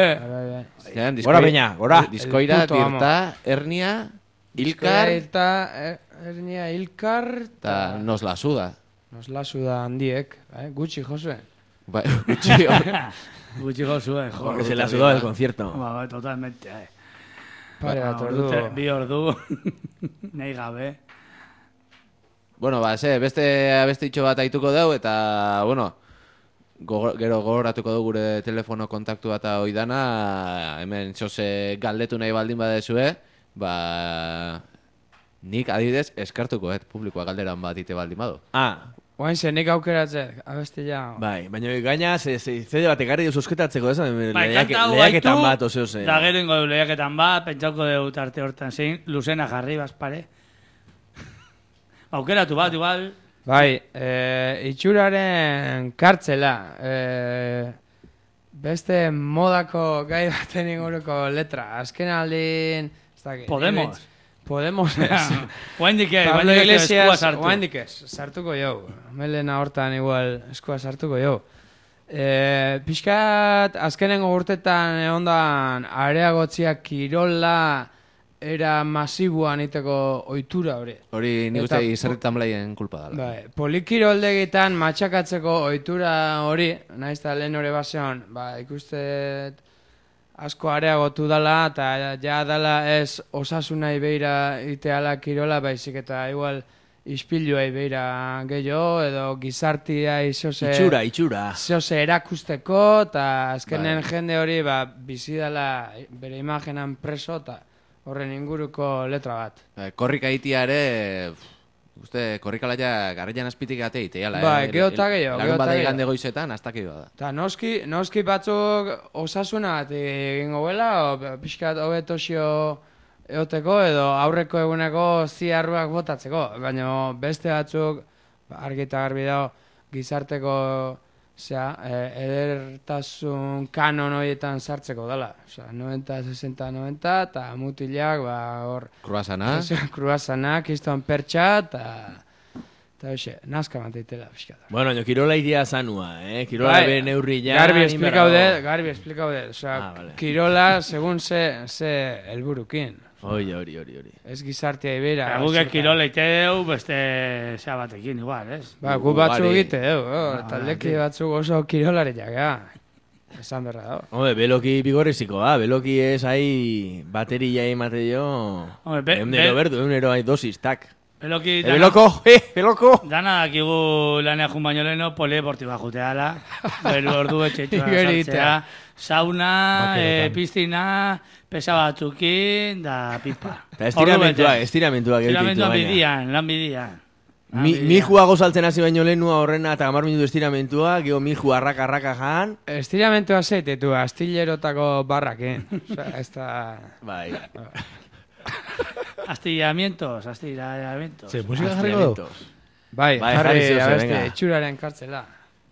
Gora peña, gora. Diskoira, Dirta, Hernia, Ilkar... Hernia, Ilkar... Eta nos la suda. Nos la suda handiek, gutxi josuen. Bai, gutxi Gutxi josuen, joder. Se la sudó del concierto. Totalmente, Pare bat ordu. Bi ordu, nahi gabe. Bueno, beste abestitxo bat aituko deu, eta, gero gogoratuko du gure telefono kontaktu bat oidana, hemen txose galdetu nahi baldin badezue, nik adibidez eskartuko, publikoa galderan bat ite baldin badu. Oain zen, nik aukeratzek, abestia. Bai, baina gaina, zede bat ekarri duz osketatzeko, lehiaketan bat, ozeo zen. Da gero ingo du lehiaketan bat, pentsauko dugu tarte hortan zein, luzena jarri bazpare. Aukeratu bat, igual... Bai, itxuraren kartzela, beste modako gai baten inguruko letra, azken aldin... Podemos ez. Oaindik eskua sartu. Oaindik ez, sartuko jau. Melena hortan igual eskua sartuko jau. Piskat, azkenengo urtetan ondan areagotziak kirola era masibuan iteko ohitura hori. Hori nik uste izerritan blaien kulpa dala. Bai, polikiroldegitan matxakatzeko ohitura hori, nahiz eta lehen hori basean, ikustet asko areagotu dala, eta ja dala ez osasunai beira iteala kirola, baizik eta igual ispiluai beira gehiago, edo gizartia izose... Itxura. Izose erakusteko, eta azkenen jende hori bizi dala bere imagenan preso, eta horren inguruko letra bat. Korrika itia ere... Uste, korrikalaia garrian azpitik ate iteala, geota gehiago. Larun bat egande goizetan, aztaki da. Ta noski batzuk osasuna bat egingo bela, pixkat hobetosio eoteko, edo aurreko eguneko ziarruak botatzeko. Baina beste batzuk, argi eta garbi dago, gizarteko edertasun kanon horietan sartzeko dela. 90, 60, 90, eta mutilak, hor... Kruasana, kiston pertsa, eta hoxe, nazka manteitela, pixkata. Bueno, kirola idia zanua, Kirola be neurri ja... Garbi esplikau dut. Kirola, segun ze helburukin. Hori. Ez gizartea ibera. Guk kirola ite deu, beste zea batekin igual, ez? Gu batzu egite deu, taldeki batzuk oso kirolariak, esan berra da. Hombre, beloki bigorrizikoa, beloki ez hai bateria emate jo... Eunero berdu, eunero hai dosis, tak. Beloki... Beloko! Dana dakigu lanea jun baino leheno, polideportiba juteala, beru ordu etxetxoa sartzea, sauna, piztina, pesa batzukin, da pipa. Estiramentuak lan bidian. Mijua gozaltzen hasi baino lehenua horrena eta 10 minutu estiramentua, gero miju arraka jan. Estiramentua zeitetu, astillerotako barraken. Ez da... Bai. Astillamientos. Sí, musika jarriko du. Bai, jarri abeste, etxuraren kartzela.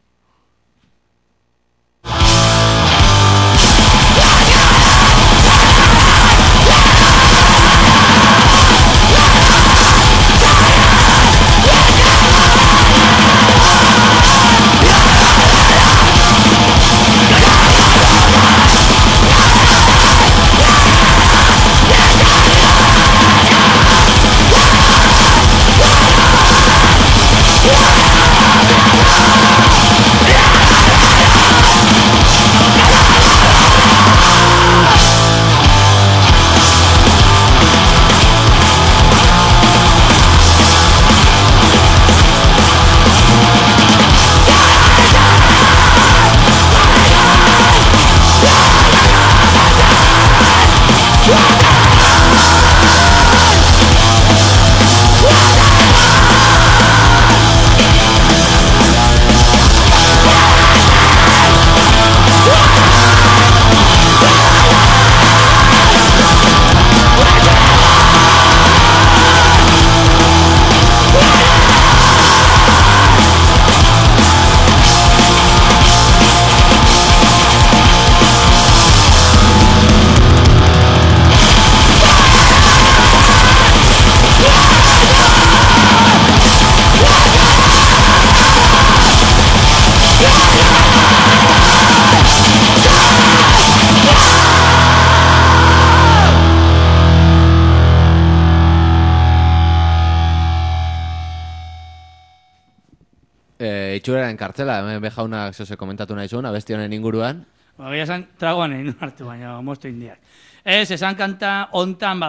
Itxuraren kartzela, hemen behaunak zose komentatu nahi zuen, abesti honen inguruan. Baina esan tragoan egin hartu, baina moztu indiak. Ez, esan kanta ontan,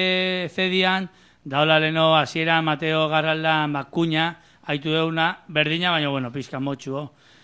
zedian, daola leno hasiera Mateo Garraldan kuña, haitu deuna, berdina, baina, bueno, pizka motxuo,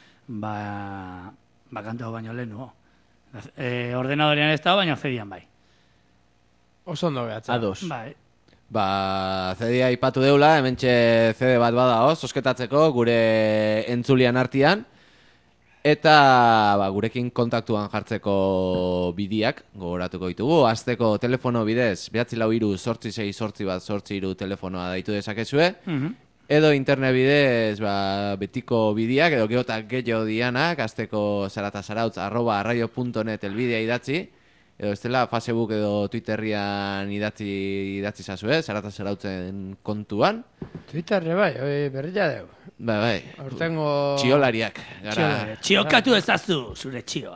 kantao baino leno. Ordenadorean ez dago, baina zedian bai. Oso ondo behatzen. Ados. Bai. CD aipatu deula, hementxe CD bat bada zosketatzeko gure entzulian artean. Eta gurekin kontaktuan jartzeko bidiak gogoratuko ditugu. Azteko telefono bidez, 943-868 telefonoa daitu dezakezue. Edo internet bidez betiko bidiak, edo geotak gehiago dianak, azteko zaratazarautz@radio.net elbidea idatzi. Edo ez dela Facebook edo Twitterrian idatzi zazue, zaratazarautzen kontuan. Twitterre bai, berria deu. Bai. Hortengo... Txiolariak. Txiokatu ezazu, zure txioa.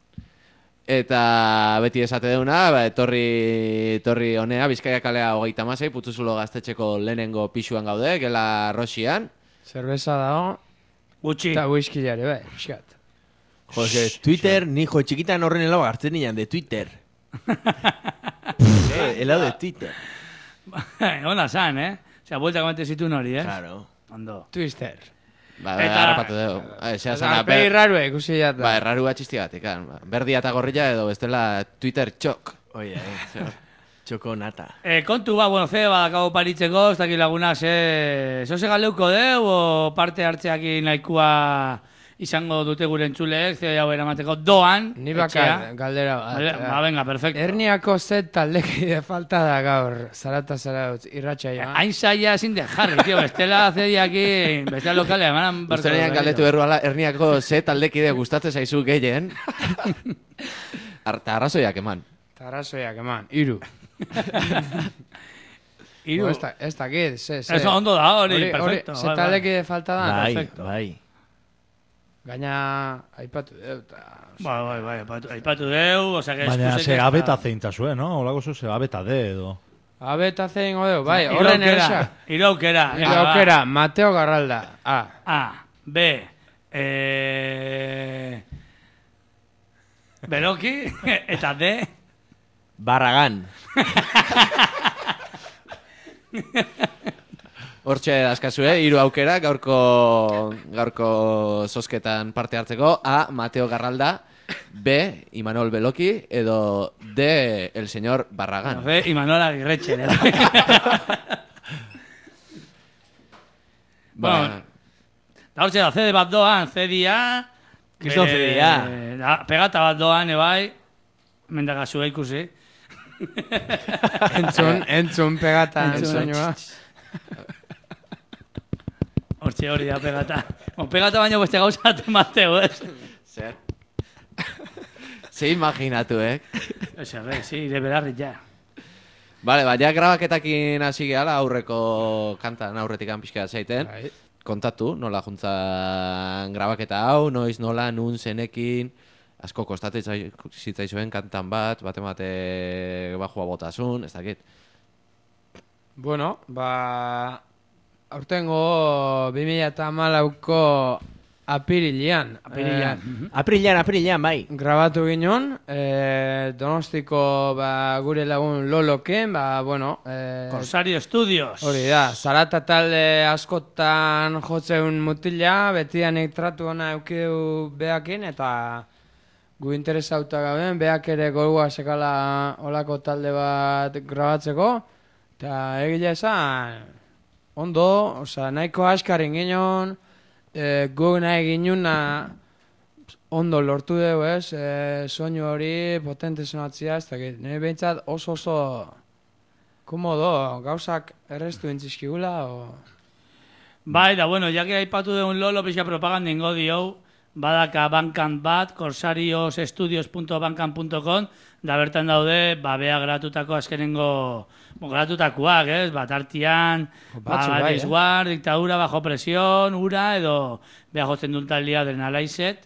Eta beti esate deuna, etorri honea, Bizkaia kalea 36, Putzuzulo gaztetxeko lehenengo pixuan gaude, gela Rosian. Zerbeza dago. Gutxi. Eta whiskyare, bai, pixkat. Jose, Twitter, nijo txikitan horren helado hartzen nian de Twitter. Helado de Twitter. Ona san, Osea, vuelta komete zituen hori, Claro. Ondo. Twister. Harrapatu dugu. Pegi rarue, ikusi jat da. Rarua txistigatik. Berdia eta gorrilla edo bestela Twitter txok. Oie, txoko nata. Kontu bueno, badakago paritzeko, ez dakit lagunak, zoze galeuko deu, o parte hartzeak nahikoa izango dute gure entzuleek, zeo jau eramateko doan. Ni bakar, galdera bat. Venga, perfecto. Herniako zet taldekide falta da gaur, Zaratazarautz, irratxaia. Hain saia ezin de jarri, tío, bestela zediakin, bestela lokalea, emanan barko. Ustenean galdetu berruala, herniako zet taldekide gustatzen zaizu gehien. Arrazoiak eman. Iru. Iru. Ez dakit, Eso ondo da, hori, perfecto. Zet taldekide falta da, perfecto. Bai. Gaina, aipatu deu, eta... Bai, aipatu deu, oza, que baina, ze abeta zein zuen, no? Olako zu, ze abeta de, edo... Abeta zein godeu, bai, horren eresa. Hiru aukera, Mateo Garralda, A. A, B, Beloki, eta D... Barragan. Hortxe daskazu, hiru aukera gaurko zozketan parte hartzeko. A, Mateo Garralda, B, Imanol Beloki, edo D, el señor Barragan. D, Imanol Agirretxe. Bueno, da hortxe da, C de bat doan, C dia... Kriston C dia. Pegata bat doan, ebai, mendagazu ikusi. Entzun pegata, entzunua. Hortxe hori da pegata. Pegata baino beste gauzat emateu, ez? Zer? Ze imaginatu, Sí, de belarri ja. Vale, ja grabaketakin hasi gehala aurreko kantan aurretik pixka zaiten. Kontatu, nola juntzan grabaketa hau, noiz nola, nun zenekin... Asko kostatzen zitzaizuen kantan bate bajua botasun, ez dakit. Bueno, aurtengo 2014ko apirilean. Apirilean, bai. Grabatu ginen, Donostiko gure lagun Loloken, Corsario Studios. Hori da, Zarata talde askotan jotzeun mutila, betianik tratu ona eukeu behakin, eta... Gu interesauta gaben, beak ere golua sekala olako talde bat grabatzeko. Eta egile esan, ondo, nahiko askarin ginen, gu nahi ginuna ondo lortu dugu, soinu hori potente sonatzia, ez dakit. Nire behintzat oso komodo, gauzak errestu entzizkigula, Bai, da, bueno, jake aipatu deun Lolo, pixka propaganda ingo dio, badaka Bandcamp bat, corsariosestudios.bandcamp.com, da bertan daude, bea gratutako azkenengo, gratutakoak, ez? Artian, War, Dictadura, Bajo Presión, Ura, edo bea jotzen dut taldia Adrenalized.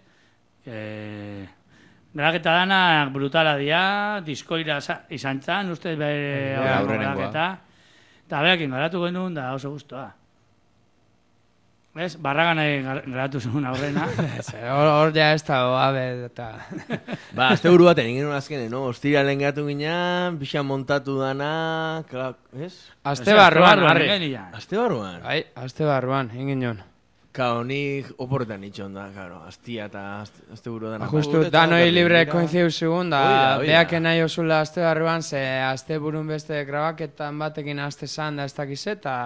Graketa dana brutala dia, diskoira izan zan, ustez bere graketa. Eta beakin garatu genuen, da oso guztua. ¿Ves? Barragan grabatu zuen aurrena. Hor ja ez da, eta... Azte buru baten ingenu azkenen, no? Ostiralen gatu ginean, pixan montatu dana... Ez? Azte barruan, harri. Azte barruan? Bai, azte barruan, ingenion. Kao, nik oporretan itxon da, karo. Aztia eta azte buru dana. Justu, danoi libre koinziu zigun, da behaken nahi osula azte barruan, ze azte burun beste grabaketan batekin azte zan da ez dakiz eta...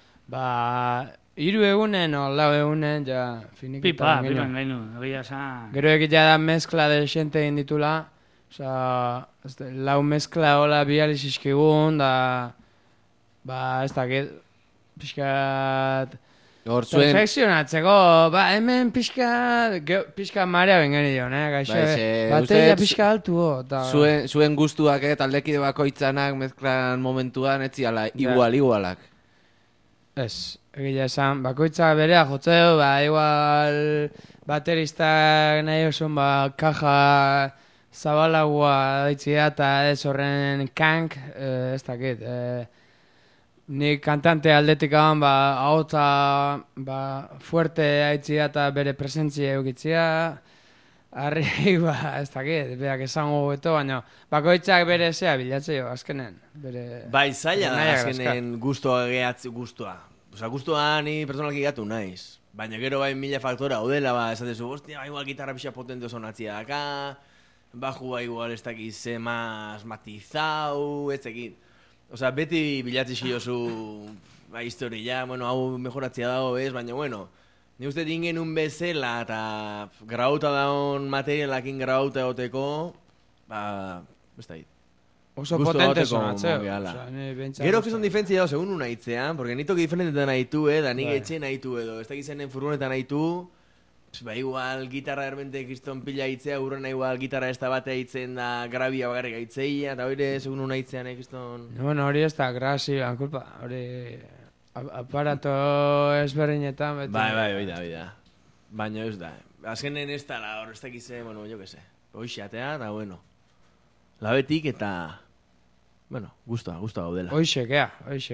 3 egunen o 4 egunen, ja, finikita. Pipa gainu, egia esan. Gero egitea da mezkla de xente egin ditula, oza, 4 mezkla hola bializ izkigun, da, ez dakit, pixkat... Perfekzionatzeko, hemen pixka marea bengen idion, gaixo, bateria pixka altu, zuen guztuak, taldekide bakoitzanak mezklan momentuan, etziala igualak. Ez, egila esan, bakoitza berea jotzeo, igual bateristak nahi osun, kaja zabalagua daitzia eta ez horren kank, ez dakit. Nik kantante aldetik aban, ahotza fuerte daitzia eta bere presentzia eukitzia, harri, ez dakit, berak esango beto, baina bakoitzak bere zea bilatzeo, azkenen. Bai, zaila da, azkenen guztua gehatzi guztua. Osa, guztua ni personalki gatu naiz. Baina gero bai mila faktora, odela, esatezu, hostia, igual gitarra pixa potente sonatzia daka, bajua igual ez dakiz zemaz matizau, ez dakit. Osa, beti bilatzi xiozu historia, hau mejoratzia dago, baina, ni uste dingen bezala eta grauta daun materialakin grauta egoteko, ez dakit. Oso potente sonatzeo. Gero kizun difentzia dago segun unaitzean, porque nito que diferentetan nahitu, da nik etxe nahitu edo, ez dakizenen furgonetan nahitu, igual gitarra erbente kriston pila hitzea, urrena igual gitarra ez da batea hitzen da grabia bagarrik aitzeia, eta hori segun unaitzean kriston... Hori ez da grabazioan, kulpa, hori aparato ezberdinetan. Bai, hori da. Baina ez da. azkenen ez da, hor ez dakize, bueno, jo que se. Hoixatea, da bueno. Labetik eta, bueno, guztua gaudela. Hoixekea.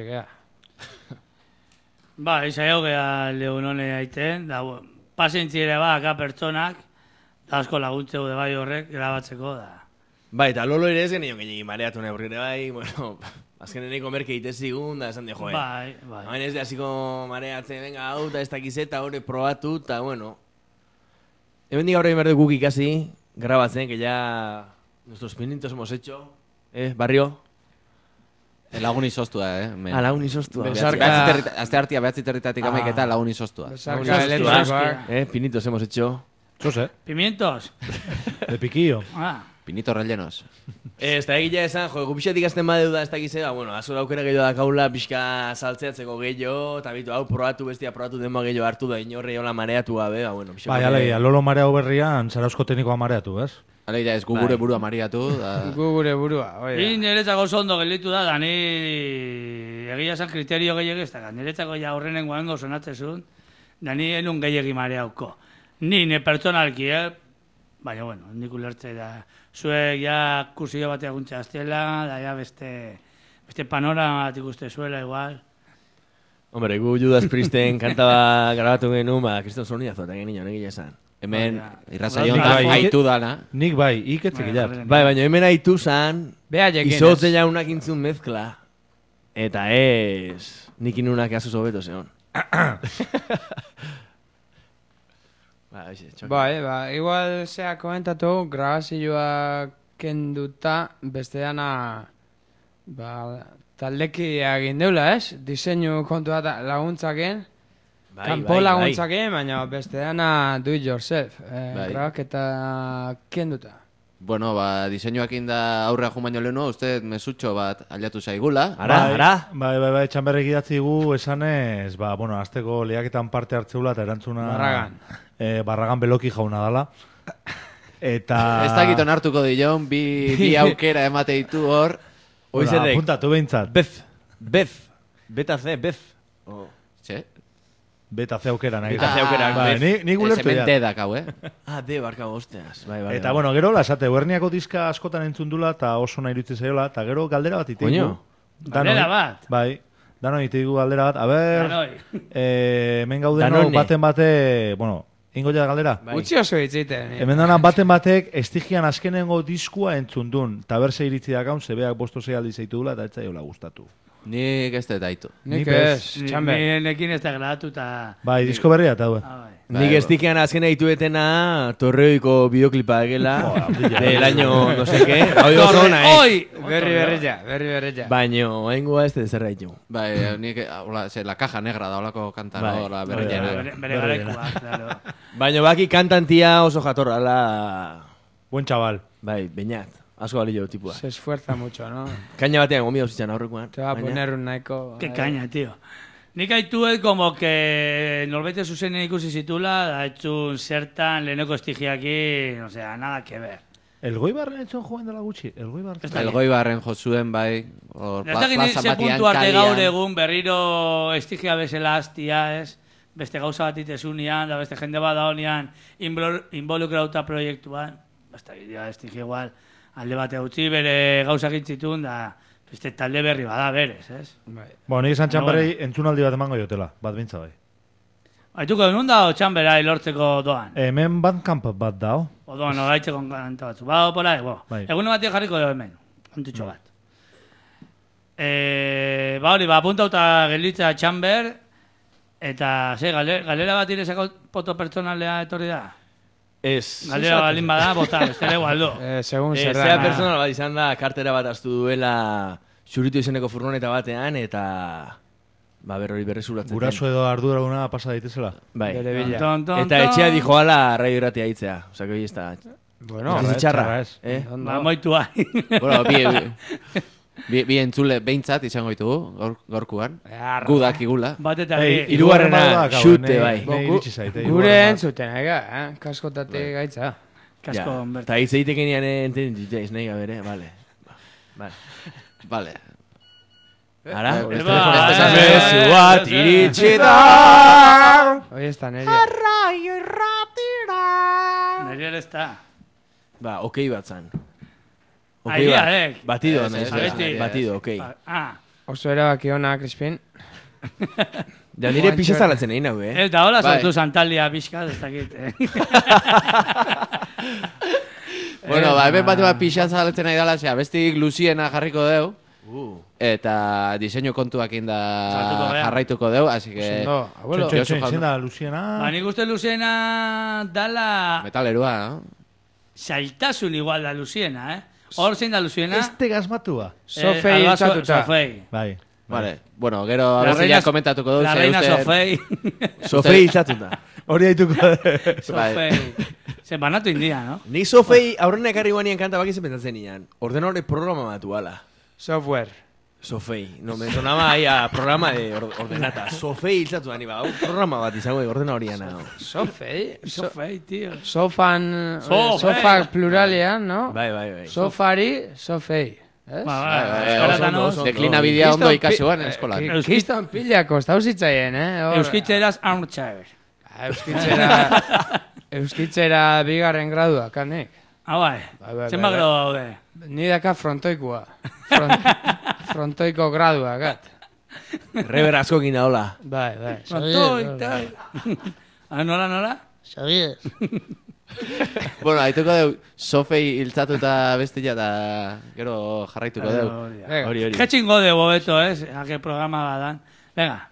Ba, izaio gea leunone aiten, da, pasentziere aka pertsonak, da asko laguntzeu de bai horrek, grabatzeko, da. Bai, eta lolo ere ez genion gehiagin mareatu neurrire bai, bueno, azkenen eko merke itezigun, da esan de joe. Bai. Hain ez de hasiko mareatzen, venga, hau, eta ez dakizeta, hori probatu, eta bueno. Hemen diga horrein berde guk ikasi, grabatzen, que ya nuestros pinitos hemos hecho, barrio? Lagun izostua, Lagun izostua. Azte hartia behatzi territatik amaik eta lagun izostua. Pinitos hemos hecho. Zose. Pimientos. De piquillo. Pinitos rellenos. Ez da egila esan, gupixetik azten badeuda ez dakizea, bueno, azora aukera gehiago dakaula pixka saltzeatzeko gehiago, eta bitu, hau probatu denboa gehiago hartu da, inorri hola mareatu gabe, bueno, pixka. Bai, alegia, lolo mareau berrian, Zarauzko teknikoa mareatu, ez? Alegia, ez gu gure burua mareatu. Gu gure burua, oia. Ni niretzako ondo gelditu da, ni egia esan kriterio gehiagiztak, niretzako ja horrenen guango sonatzezun, da ni enun gehiagi mareauko. Ni pertsonalki, baina, bueno, nik ulertze da, zuek ja kursillo batea guntza aztela, da ja beste panorama bat ikuste zuela igual. Hombre, gu Judas Priesten kantaba grabatu genuen, Kriston Zorniazo eta genien, egia esan. Hemen, irrazaion da, haitu dana. Nik bai, iketzik ilar. Bai, baina hemen haitu zan, izotze jaunak intzun mezkla, eta ez, nik inunak azuzo beto zeon. Bai, igual zea komentatu, grabazioa kenduta beste dana taldeki egin deula, ez? Diseinu kontua laguntzaken, kanpo laguntzaken, baina beste dana do it yourself, grabaketa kenduta. Bueno, diseinuak inda aurrea jun baino lehenu, uste mesutxo bat aliatu zaigula. Ara. Bai, txanberrek idatzi gu esanez, bueno, azteko lehiaketan parte hartzeula eta erantzuna... Barragan beloki jauna dala. Eta... Ez dakit onartuko dion, bi aukera emate ditu hor. Apuntatu behintzat. Bez. Beta ze, bez. Txe? Beta ze aukera nahi. Nik ulertu ya. D dakau, D barkau, osteaz. Eta, bueno, gero, lasate, Uerniako diska askotan entzundula eta oso nahi iruditzen zaiola, eta gero galdera bat itigu. Coño, galdera bat? Bai, dano itigu galdera bat. A ber, hemen gaudeno baten bate, bueno, ingo ja galdera? Utsi oso itziten. Hemen dana baten batek estigian azkenengo diskua entzundun, eta berse iritzi dakaun, zebeak bosto zeialdi zeitu dula, eta ez zaiola gustatu. Nik ez dut daitu. Nik ez, txamber. Nekin ez da grabatu eta... Bai, disko berria eta hau. Nik ez dikian azkena dituetena Torreoiko bideoklipa egela del año no sé qué. Oi! Berri. Baino, haingoa ez de zerra ditu. Bai, nik, la caja negra da olako kanta, no? La berriena. Bere garaikoa, claro. Baino baki kantantia oso jatorra, la... Buen chaval. Bai, Beñat. Asko balillo tipua. Se esfuerza mucho, ¿no? Kaina batean gomio zitzan aurrekoan. Te va a poner un naiko... Qué caña, tío. Nik haituet como que norbete zuzenen ikusi zitula, da etxun zertan leheneko estigiaki, o sea, nada que ver. El Goibarren etxun joan dela gutxi? El Goibarren jozuen, bai, plaza batian arte gaur egun berriro estigia bezala hastia, ez? Beste gauza bat itezunian, da beste jende bat daunian involukrauta proiektuan, basta bidea estigia igual, alde bate utzi bere gauzak intzitun, da... Beste talde berri bada berez, ez? Bueno, nik esan txamberei entzunaldi bat emango jotela, bat bintza bai. Baituko egun da o txamberai lortzeko doan? Hemen bandkamp bat dao. O doan, oraitzeko kanta batzu. Ba, opora, egun batio jarriko dugu hemen, kontutxo bat. Ba hori, apuntauta gelitza txamber, eta, galera bat irezako poto pertsonalea etorri da? Ez. Galdera balin bada, bota, estere gualdo. Segun zer da. Zea personal bat izan da, kartera bat astu duela xuritu izeneko furgoneta batean, eta... Ba, berrori berrezuratzen. Guraso edo ardura una pasa daitezela. Bai. Eta etxea dijo ala radio irratia hitzea. Osa, que hoi ez da... Bueno, txarra. Ba, moitu bai. Bueno, bi entzule behintzat izango ditugu, gorkuan. Gudak igula. Bateta irugarrena xute, bai. Gure entzuten, kaskotate gaitza. Kasko, berta. Eta hitz egiteken nian entenditeiz, nahi gabere, vale. Ara? Mezu bat iritsi da! Hoi ez da neria. Arraio irratira! Neri ere ez da. Ba, okei bat zan. Aidearek. Batido, batido, okei. Oso erabaki ona, Crispin. Ja, nire pixa zalatzen egin hau, Eta hola sortu Santaldia pixka, ez dakit. Bueno, hemen bat pixa zalatzen nahi dala, bestik Luziena jarriko deu. Eta diseinu kontuak inda jarraituko deu, así que... Abuelo, zein da Luziena? Ba, nik uste Luziena dala... Metalerua, no? Zailtasun igual da Luziena, Hor zein da Luziena? Este gazmatua. Sofei iltzatuta. Bai. Vale, bueno, gero abestiak komentatuko dut. La reina Sofei. Sofei iltzatuta. Hori haituko da. Sofei. Zer banatu india, no? Ni Sofei aurrena ekarri guanien kanta bakizen pentsatzen nian. Ordenadore programa batu ala. Software. Sofei. No, me sonaba ahí a programa de ordenata. Sofei iltzatu da, ni ba. Programa bat izango ordena horiana. Sofei? Sofei, tío. Sofak pluralean, no? Bai. Sofari, Sofei. Deklina bidea ondo ikasuan eskolan. Euskistan pila kostau zitzaien, Euskitzeraz armchair. Euskitzera bigarren gradua, kanek. Bai. Zenba gradu daude? Ni daka frontoikoa. Frontoiko gradua, gat. Reber asko gina hola. Bai. Frontoitai. Nola? Sabías. Bueno, haituko deu Sofei iltzatuta bestia eta gero jarraituko deu. Hori. Ketxingo deu bobeto, Ake programa badan. Venga.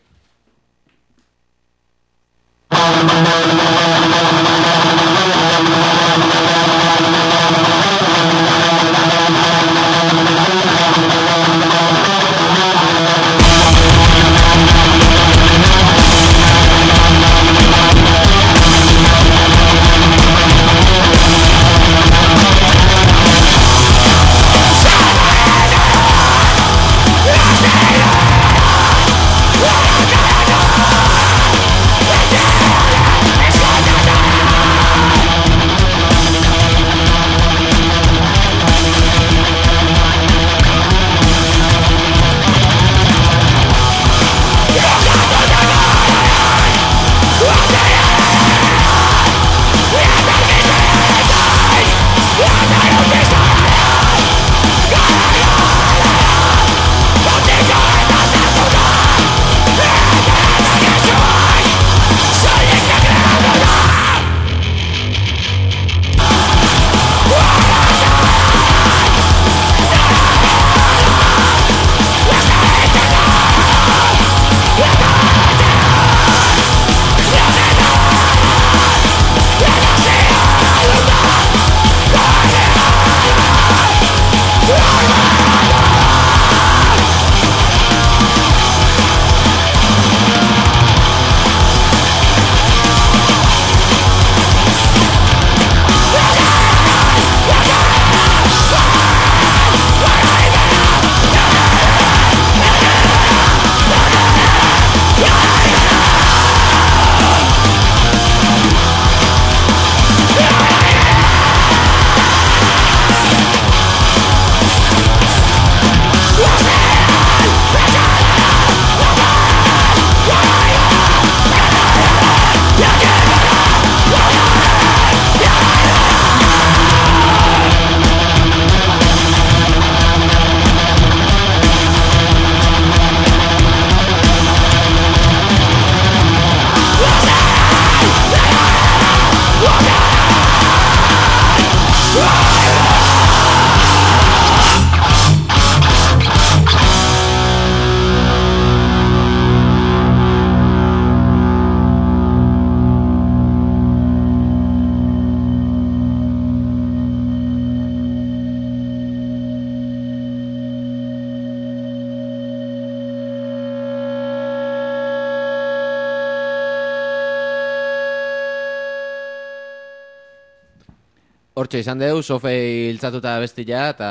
Hortxe izan dugu, Sofei iltzatuta bestia, eta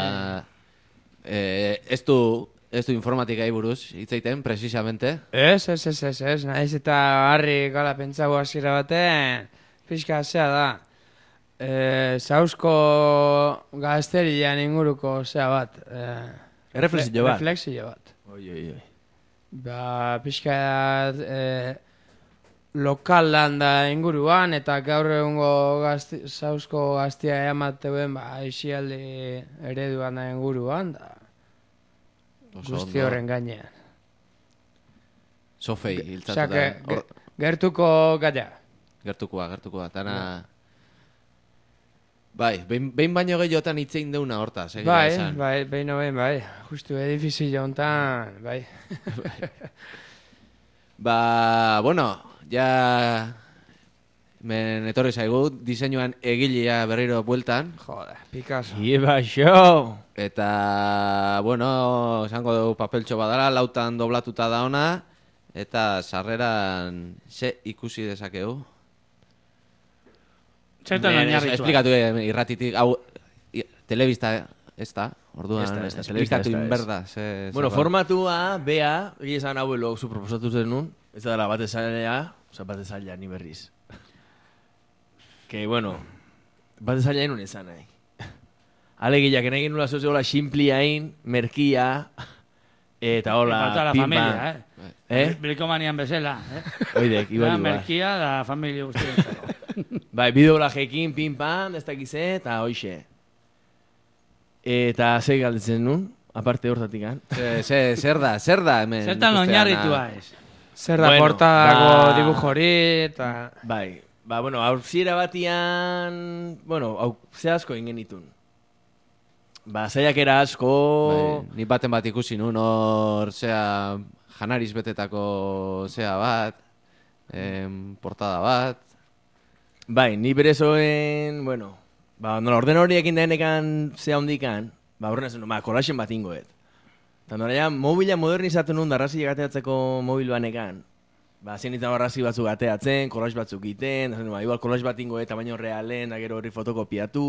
ez du informatikai buruz hitzeiten, precisamente. Ez, nahiz eta harri gala pentsago hasiera baten, pixka zea da. Zauzko gazterian inguruko zea bat. Reflexio bat. Reflexio bat. Oi. Ba, pixka lokal landa inguruan, eta gaur egungo zauzko gaztia emateuen aixialdi ereduan da inguruan, da guzti horren gainean. Sofei, hiltzatuta. Gertuko gaia. Gertukoa, tana... Bai, behin baino gehiotan hitzein deuna hortaz, Bai, justu edifizio hontan, bai. Bueno, ja... Men etorri zaigu, diseinuan egilea berriro bueltan. Joder, Picasso. Iba show! Eta, bueno, esango dugu papeltxo badala, lautan doblatuta da ona, eta sarreran ze ikusi dezakegu. Zertan oinarritua. Esplikatu irratitik, hau, telebista ez da, orduan, esplikatu inberda. Bueno, formatua, bea, egizan hauelo zu proposatu zenun, ez da dela bat ezailea, bat ezailea ni berriz. Que, bueno, bat ezailea inun ezan nahi. Alegiak, enegin nula zozio hola simpliain, merkia, eta hola, la familia, Brikomanian bezala, Oidek, igual. Merkia da familia guztien. Bai, bideolajekin, pin-pan, ez dakize, eta hoxe. Eta ze galdetzen nun, aparte hortatik, Zer da, hemen. Zertan oinarritua ez. Zer da portadago dibujori, eta... Bai, bueno, aurziera batian, bueno, ze asko ingenitun. Zaiakera asko... Ni baten bat ikusi nun, hor, janariz betetako bat, portada bat. Bai, ni berezoen, bueno, nola orden horiekin daenekan zea hondikan, horren zen, kolaxen bat ingoet. Eta nola ja, mobila modernizatu nun, darrazi gateatzeko mobil banekan. Zenitan barrazi batzuk gateatzen, kolax batzuk iten, igual kolax bat ingoet, tamaino realen, da gero horri fotokopiatu.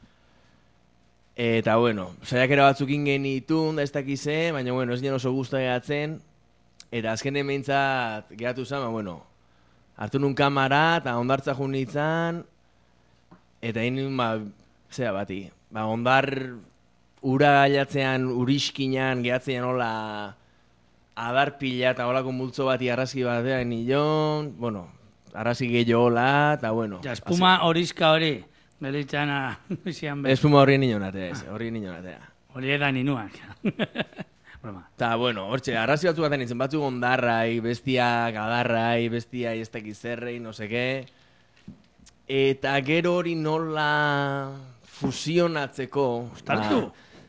Eta, bueno, saiakera batzuk ingen itun, da ez dakize, baina, bueno, ez nien oso guztu gehatzen. Eta azkenen behintzat gehatu zen, bueno, hartu nun kamara, eta ondartza jun nintzen, eta egin, zera bati, ondar ura gaiatzean, uriskinan, gehatzean hola adar pila, eta holako multzo bati arrazki batean nion, bueno, arrazki gehiago hola, eta bueno. Ja, espuma horiska hori, belitzana, zian behar. Espuma horri nion atea, Hori edan inuak. Ta, bueno, hortxe, arrazi batzu baten nintzen, batzuk ondarrai, bestiak, adarrai, bestiai, ez dakizerrei, no seke. Eta gero hori nola fusionatzeko... Uztartu?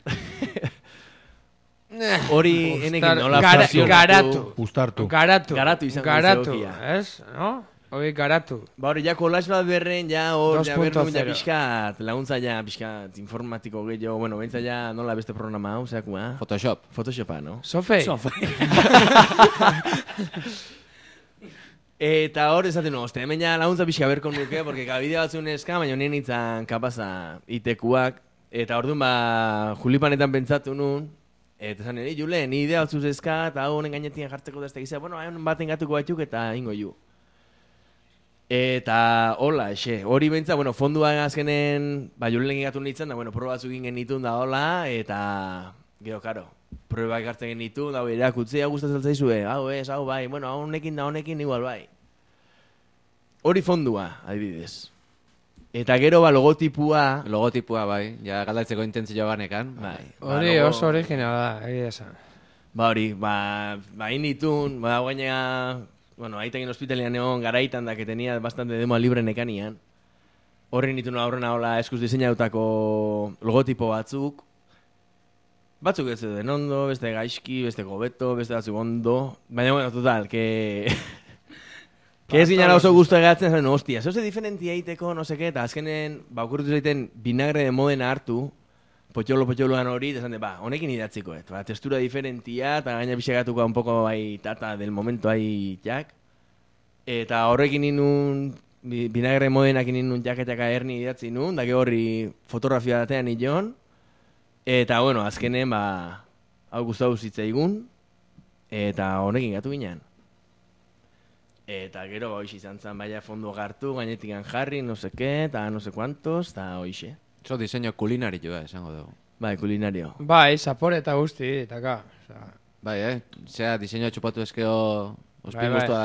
Hori enekin nola fusionatu... Garatu izango zegokia. Ez? No? Hori garatu. Hori, ja kolax bat berren, ja hor, ja berren, ja pixkat, laguntza ja pixkat informatiko gehiago, bueno, behintza ja nola beste programa hau, zeakua? Photoshopa, no? Sofei. Eta hor esaten no, hemen ja laguntza pixka berko nuke, porque kabidea batzun eska, baina nien nintzen kapaza itekuak, eta orduan Julipanetan pentsatu nun, eta zan nire, Julen, ni idea batzuz eska, eta honen gainetien jartzeko da ez da bueno, baten gatuko batzuk eta ingo ju. Eta hola, hori bentsa, bueno, fonduan azkenen, Julen egatu nintzen, da, bueno, proba batzuk ingen nitun da hola, eta, gero, karo, proba ekartzen genitun, da, erakutzea gustatzen zaizue, hau ez, hau bai, bueno, honekin igual bai. Hori fondua, adibidez. Eta gero, logotipua... Logotipua, bai, ja galdatzeko intentzioa banekan. Bai. Hori oso originala, egia esan. Hori, initun, gaina... Bueno, aitekin hospitalian egon garaitan da, que tenía bastante demo libre nekanian. Horren nitu horrena hola eskuz diseinautako logotipo batzuk. Batzuk ez den ondo, beste gaizki, beste gobeto, beste batzuk ondo. Baina, bueno, total, que... que ez ginen oso guztu egatzen, zaren, hostia, zoze diferentia eiteko, no seke, eta azkenen, okurritu zaiten vinagre de modena hartu, potxoloan hori, eta zande, honekin idatziko, textura diferentia, eta gaina bisegatuko un poco bai tata del momento ai jak. Eta horrekin inun, vinagre modenak inun jaketaka erni idatzi nun, da horri fotografia datean nion. Eta, bueno, azkenen, hau guztau zitzaigun, eta honekin gatu ginen. Eta gero, hoxe izan zen, baina fondo gartu, gainetik jarri, no seke, eta no se kuantos, eta hoxe. Eso diseño culinario, esango dugu. Bai, culinario. Bai, zapore eta guzti, eta ka. Bai, zea, diseño txupatu ezkeo ospin guztua daka.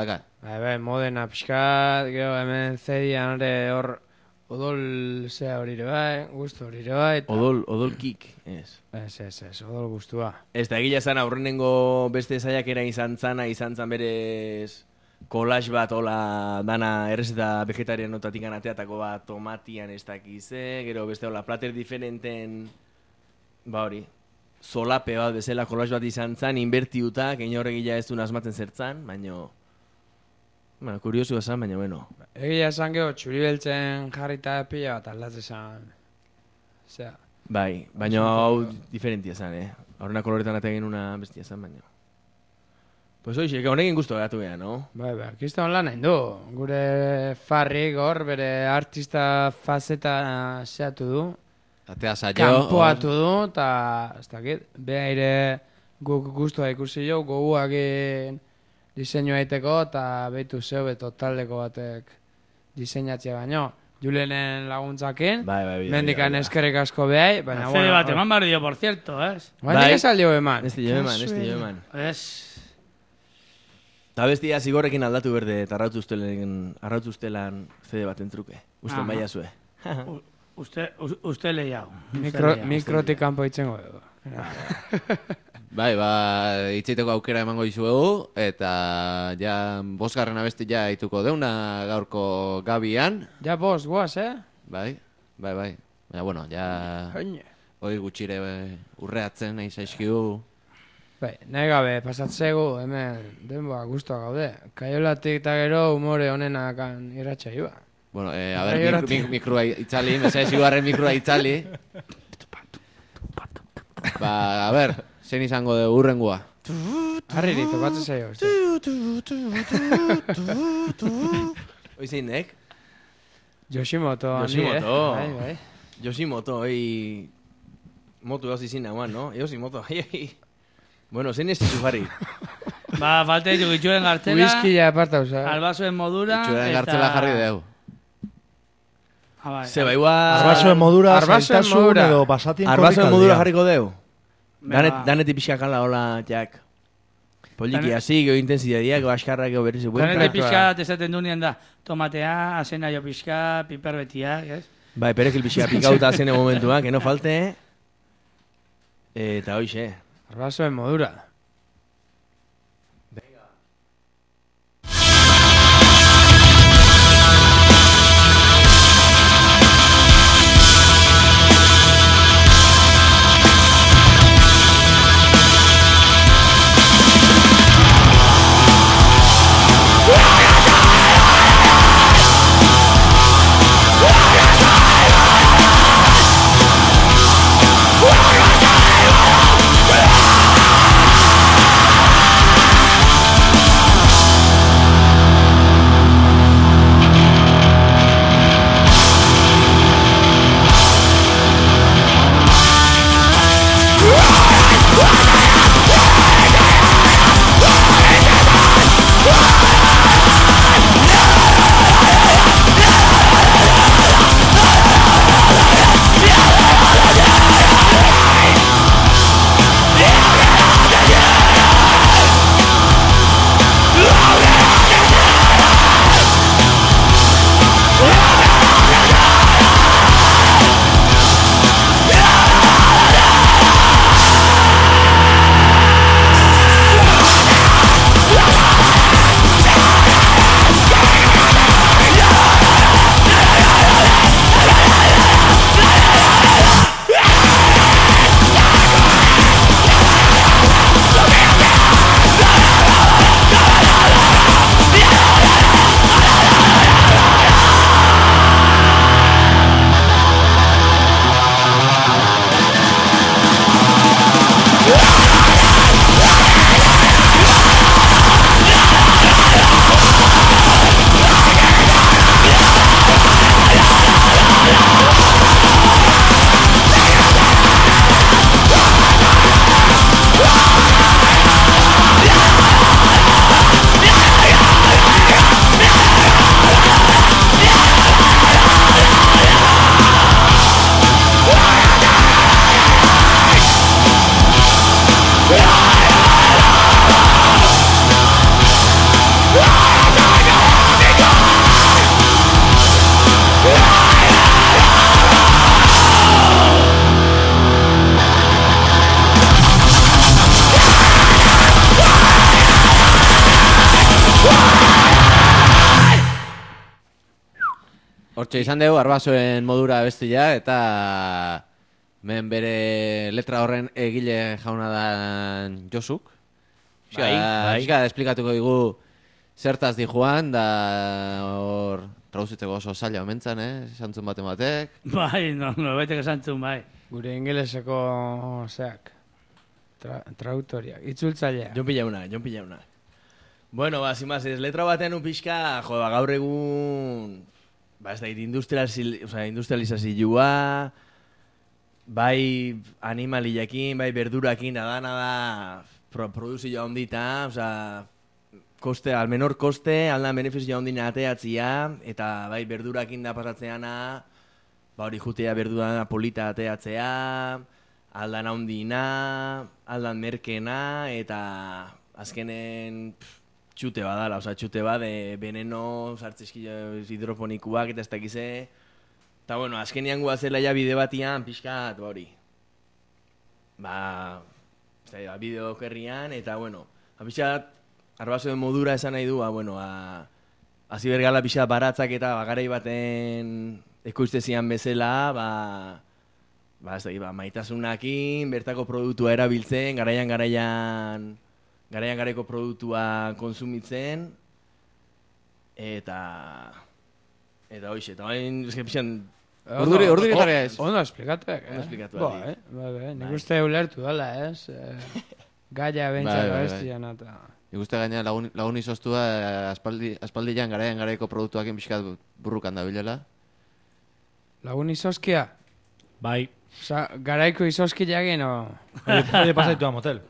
Bai, modena pixkat, gero hemen zedian hor odol zea hori ere bai, guztu hori ere bai. Odol kik, ez. Ez, odol guztua. Ez da egila zan aurrenengo beste zaiakera izan zan berez kolaz bat hola dana errezeta vegetarianotatik ateatako bat tomatian ez dakize, gero beste hola plater diferenten, ba hori, solape bat bezala kolaz bat izan zan, inbertiutak, egin horregila ez duen asmatzen zertzan, baino... Bueno, kuriosu esan, baina bueno. Egia esan geho, txuri beltzen jarrita pila bat aldatze esan. Osea. Bai, baina hau diferentia esan, Horrena koloretan ategin una bestia esan, baina. Pues hoxe, honekin guztu gatu beha, no? Bai, kiston lan nahi du. Gure Farrik hor, bere artista faceta zeatu du. Atea saio. Kanpoatu du, eta ez dakit, beha ere guk guztua ikusi jo, goguakin diseinua egiteko, eta behitu zeu beto taldeko batek diseinatzea baino. Julenen laguntzakin, mendikan eskerrik asko behai, baina bueno... Fede bat eman bar dio, por cierto, ez? Baina ez aldio eman. Ez dio eman. Ez... Da bestia zigorrekin aldatu berde eta arrautu ustelan Fede baten truke. Uste maia zue. Uste lehiago. Mikrotik kanpo itzengo edo. Bai, itzeiteko aukera emango dizuegu, eta ja, 5. abesti ja ituko deuna gaurko gabian. Ja 5, guaz, Bai. Baina, bueno, ja... Hoi gutxire urreatzen, nahi zaizkigu. Bai, nahi gabe, pasatzegu, hemen, denboa guztua gaude. Kaiolatik eta gero humore honenakan irratxa iba. Bueno, a ber, mikroa itzali, mesez iguarren mikroa itzali. Ba, a ber... Zein izango de urrengua. Harriri, tokatzen zaio. Hoi zein nek? Yoshimoto. Yoshimoto, hoi... Motu egoz izin nagoan, no? Yoshimoto, Bueno, zein ez izu jarri? Ba, falte ditu itxuren gartzela. Whiskia aparta usa. Albasoen modura. Itxuren gartzela jarri deu. Zeba, igual... Arbasoen modura, zailtasun edo basatien korrikaldia. Arbasoen modura jarriko deu. Danetik pixakala hola, jak. Poliki hasi, geho intensidadia, geho askarra, geho berriz. Danetik pixkat esaten dunien da. Tomatea, azena jo pixka, piper betiak, ez? Bai, perekil pixka pikauta azene momentua, que no falte. Eta hoxe. Arbasoen modura. We're Hortxe izan dugu, arbasoen modura bestia, eta men bere letra horren egile jauna da Josuk. Bai. Esplikatuko digu zertaz di joan, da hor trauzitzeko oso zaila omentzan, esantzun batek. Bai, no betek esantzun, bai. Gure ingeleseko, traductoriak, itzultzaileak. Jon pila una. Bueno, zimaz, ez letra batean un pixka, gaur egun, ez da, industrializazioa, bai animaliakin, bai berdurakin, da, produzioa ondita, koste, al menor koste, aldan benefizioa ondina ateatzia, eta bai berdurakin da pasatzeana, ba hori jutea berdura polita ateatzea, aldan ondina, aldan merkena, eta azkenen txute badala, txute bat, veneno, sartzizkio hidroponikuak, eta ez dakize, eta bueno, azkenean guazela ja bide batian, pixkat, ba hori, bideo okerrian, eta bueno, pixkat, arbasoen modura esan nahi du, hazi bergala pixkat baratzak eta garai baten ekoiztezian bezala, maitasunakin, bertako produktua erabiltzen, garaian garaiko produktua konsumitzen, eta hoxe, eta hain, pixan, Urduri jarria ez. Ondo esplikatu. Nik uste ulertu dala, ez? Gaia bentsako bestian eta... Nik uste gaina lagun izoztua aspaldian garaiko produktuakin pixkat burrukan da bilela. Lagun izozkia? Bai. Osa, garaiko izozkia geno... Hori pasaitu a motel.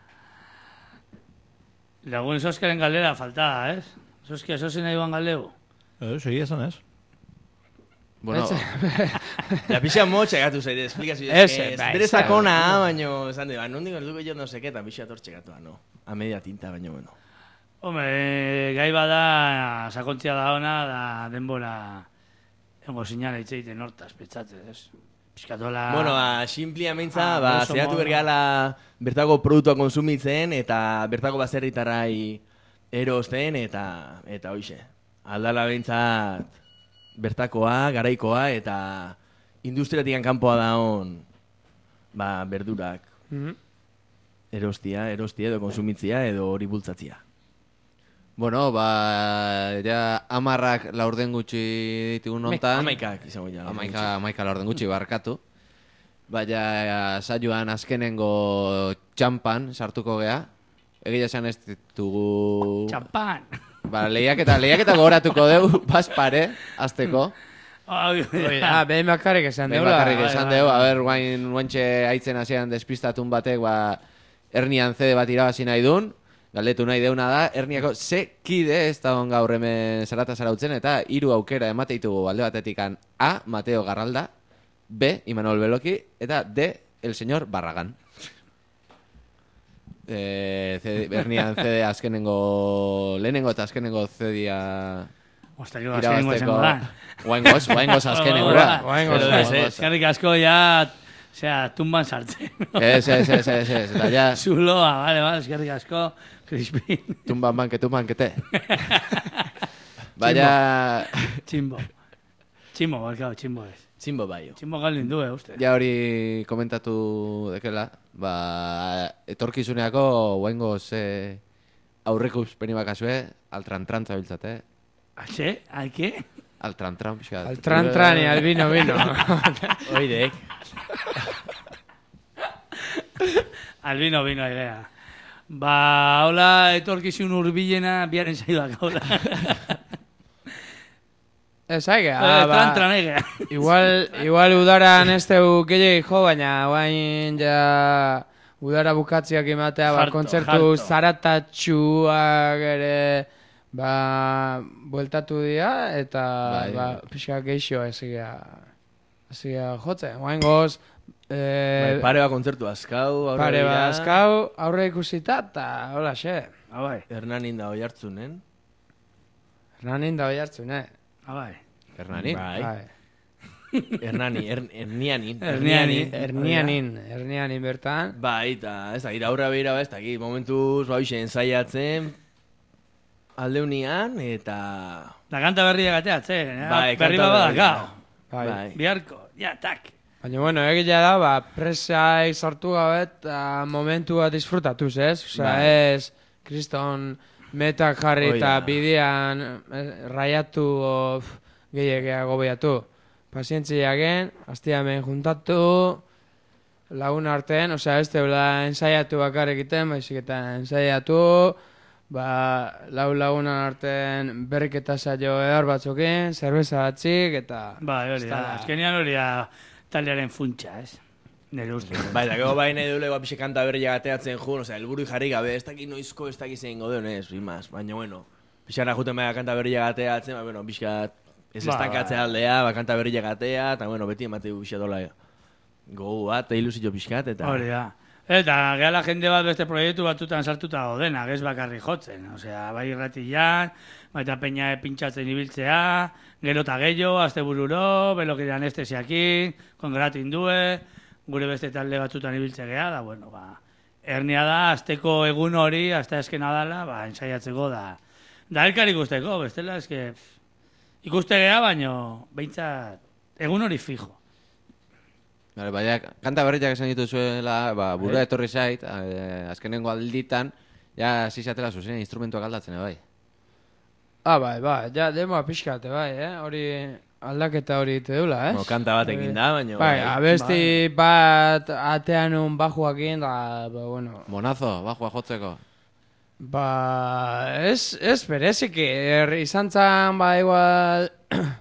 Lagun izozkiaren galdera faltada, ez? Izozkia, izozki nahi duan galdeu? Segi esan, ez? Bueno, la pixa motxa gatu zaire, esplikazio. Drezakona, baino, esan de, nondik elduko jo no seke, eta pixa tortxe gatu, no. A media tinta, baino, bueno. Hombre, gai bada, sakontzia da ona, da denbora engo sinala itzeiten hortaz, petxatzen, ez? Piskatola... Bueno, simplia mentza, zehatu bergala bertako produktua konsumitzen, eta bertako baserritarrai erosten, eta hoxe. Aldala bentzat... bertakoa, garaikoa, eta industriatikan kanpoa daun berdurak erostia edo konsumitzia edo hori bultzatzia. Bueno, ja 10 laurden gutxi ditugun hontan. 11 izango ja. 11 laurden gutxi barkatu. Baina saioan azkenengo txampan sartuko gea. Egia esan ez ditugu... Txampan! Lehiaketa gogoratuko dugu, pare, azteko. Behin bakarrik esan dugu. A ber, guaintxe haitzen hasian despistatun batek, hernian CD bat irabazi nahi duen, galdetu nahi deuna da, herniako ze kide ez da on gaur hemen zarata zarautzen, eta 3 aukera emateitugu alde batetikan A, Mateo Garralda, B, Imanol Beloki, eta D, el señor Barragan. Bernian CD azkenengo lehenengo eta azkenengo CD-a irabazteko Oaingoz azkenengoa. Eskerrik asko ya tumban sartzen. Ez, eta ya Zuloa, vale, eskerrik asko Crispin. Tumban bankete. Vaya Chimbo, barkao, Chimbo ez. Chimbo baio. Chimbo galdin du, uste. Ja hori komentatu dekela, etorkizuneako oaingoz aurrekups penibakazue, altrantran zabiltzate. Atxe? Alke? Altrantran, pixka. Altrantran, albino, vino. Oidek. Albino, egea. Hola, etorkizun urbilena, biaren zaidak, hola. Ez aige, Trantran egea. Igual udaran ez tegu gehiagik jo, baina guain ja udara bukatziak ematea, kontzertu zaratatxuak ere, bueltatu dira, eta pixka geixo ezia jotzen. Guain goz... Pare bat kontzertu azkau, aurre ikusita, eta hola xe. Hernanin da hoi hartzunen. Abai. Hernani? Bai. Hernianin bertan. Bai, eta ez da, aurra behira, ez da, momentuz, ensaiatzen, aldeunian, eta... Da kanta berriak ateatzen, Bai, berri kanta badakao. Bai. Biharko, ja, tak. Baina, bueno, egia da, ba, presaik sartu gabe eta momentua disfrutatuz, ez? Osea, ez, kriston metak jarri eta bidean raiatu gehiagea gobiatu. Pazientzia gen, hastia hemen juntatu, lagun artean, osea, ez teula ensaiatu bakar egiten, baizik eta ensaiatu, ba, lagunan artean berriketa saio edar batzukin, zerbeza batzik, eta... Ba, hori da, azkenian hori da taldearen funtsa, ez? Nire uste. Bai, da, gero bai nahi duele pixe kanta berriak ateatzen jun, osea, helburu jarri gabe, ez dakit noizko, ez dakit zein godeon ez, imaz, baina, bueno, pixara juten baina kanta berriak ateatzen, ba, bueno, pixkat, ez estankatzea aldea, ba, kanta berriak atea, eta, bueno, beti emate pixatola gogu bat, ilusio pixkat, eta... Hori da. Eta gehala jende bat beste proiektu batzutan sartuta godenak, ez bakarri jotzen. Osea, bai irratian, baita peina pintxatzen ibiltzea, gero eta gehiago, azte bururo, belokidean estesiakin, kongratin due, gure beste talde batzutan ibiltze geha, da, bueno, ba, hernia da, azteko egun hori, azte eskena dala, ba, ensaiatzeko da. Da, elkar ikusteko, bestela, eske, ikuste geha, baino, behintzat, egun hori fijo. Baina, kanta berriak esan dituzuela, ba, burua etorri zait, azkenengo alditan, ja, zizatela zuzen, instrumentuak aldatzen, bai. Bai, ja, demoa pixkate, bai, hori aldaketa hori ite dula, ez? Kanta batekin da, baina... Bai, abesti bat atean un bajuakin, da, ba, bueno... Monazo, bajua jotzeko. Ba, ez bereziki, izan zan, ba, igual...